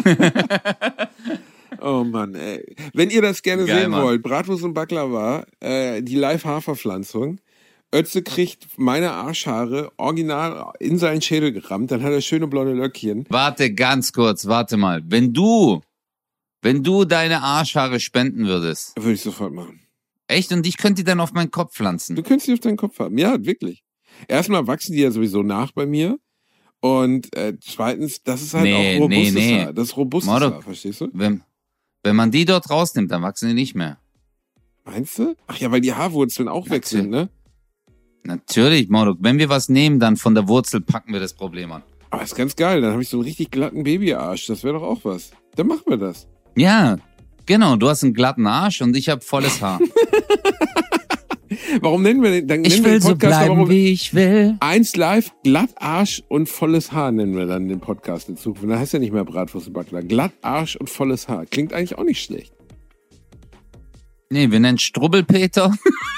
Oh Mann, ey. Wenn ihr das gerne sehen wollt, Bratwurst und Baklava, die Live-Haarverpflanzung. Ötze kriegt meine Arschhaare original in seinen Schädel gerammt, dann hat er schöne blonde Löckchen. Warte ganz kurz, warte mal. Wenn du deine Arschhaare spenden würdest. Würde ich sofort machen. Echt? Und ich könnte die dann auf meinen Kopf pflanzen? Du könntest die auf deinen Kopf haben. Ja, wirklich. Erstmal wachsen die ja sowieso nach bei mir. Und zweitens, das ist halt auch robustes Haar. Das ist robustes Haar, verstehst du? Wenn man die dort rausnimmt, dann wachsen die nicht mehr. Meinst du? Ach ja, weil die Haarwurzeln auch weg sind, ne? Natürlich, Morduk. Wenn wir was nehmen, dann von der Wurzel packen wir das Problem an. Aber ist ganz geil. Dann habe ich so einen richtig glatten Babyarsch. Das wäre doch auch was. Dann machen wir das. Ja, genau. Du hast einen glatten Arsch und ich habe volles Haar. Warum nennen wir den? Dann ich will so bleiben, wie ich will. 1 Live, glatt Arsch und volles Haar nennen wir dann den Podcast in Zukunft. Da heißt ja nicht mehr Bratwurst und Baklava. Glatt Arsch und volles Haar. Klingt eigentlich auch nicht schlecht. Nee, wir nennen Strubbelpeter.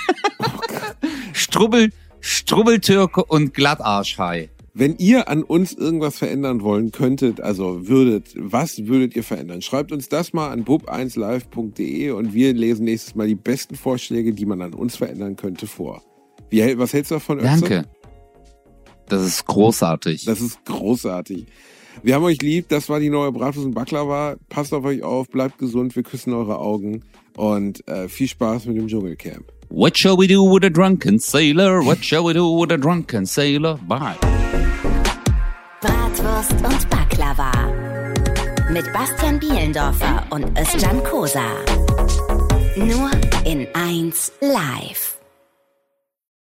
Strubbeltürke und Glattarschhai. Wenn ihr an uns irgendwas verändern wollen könntet, also was würdet ihr verändern? Schreibt uns das mal an bub1live.de und wir lesen nächstes Mal die besten Vorschläge, die man an uns verändern könnte, vor. Was hältst du davon, Özcan? Danke. Das ist großartig. Das ist großartig. Wir haben euch lieb, das war die neue Bratwurst und Baklava. Passt auf euch auf, bleibt gesund, wir küssen eure Augen und viel Spaß mit dem Dschungelcamp. What shall we do with a drunken sailor? What shall we do with a drunken sailor? Bye. Bratwurst und Baklava. Mit Bastian Bielendorfer und Özcan Kosa. Nur in 1 Live.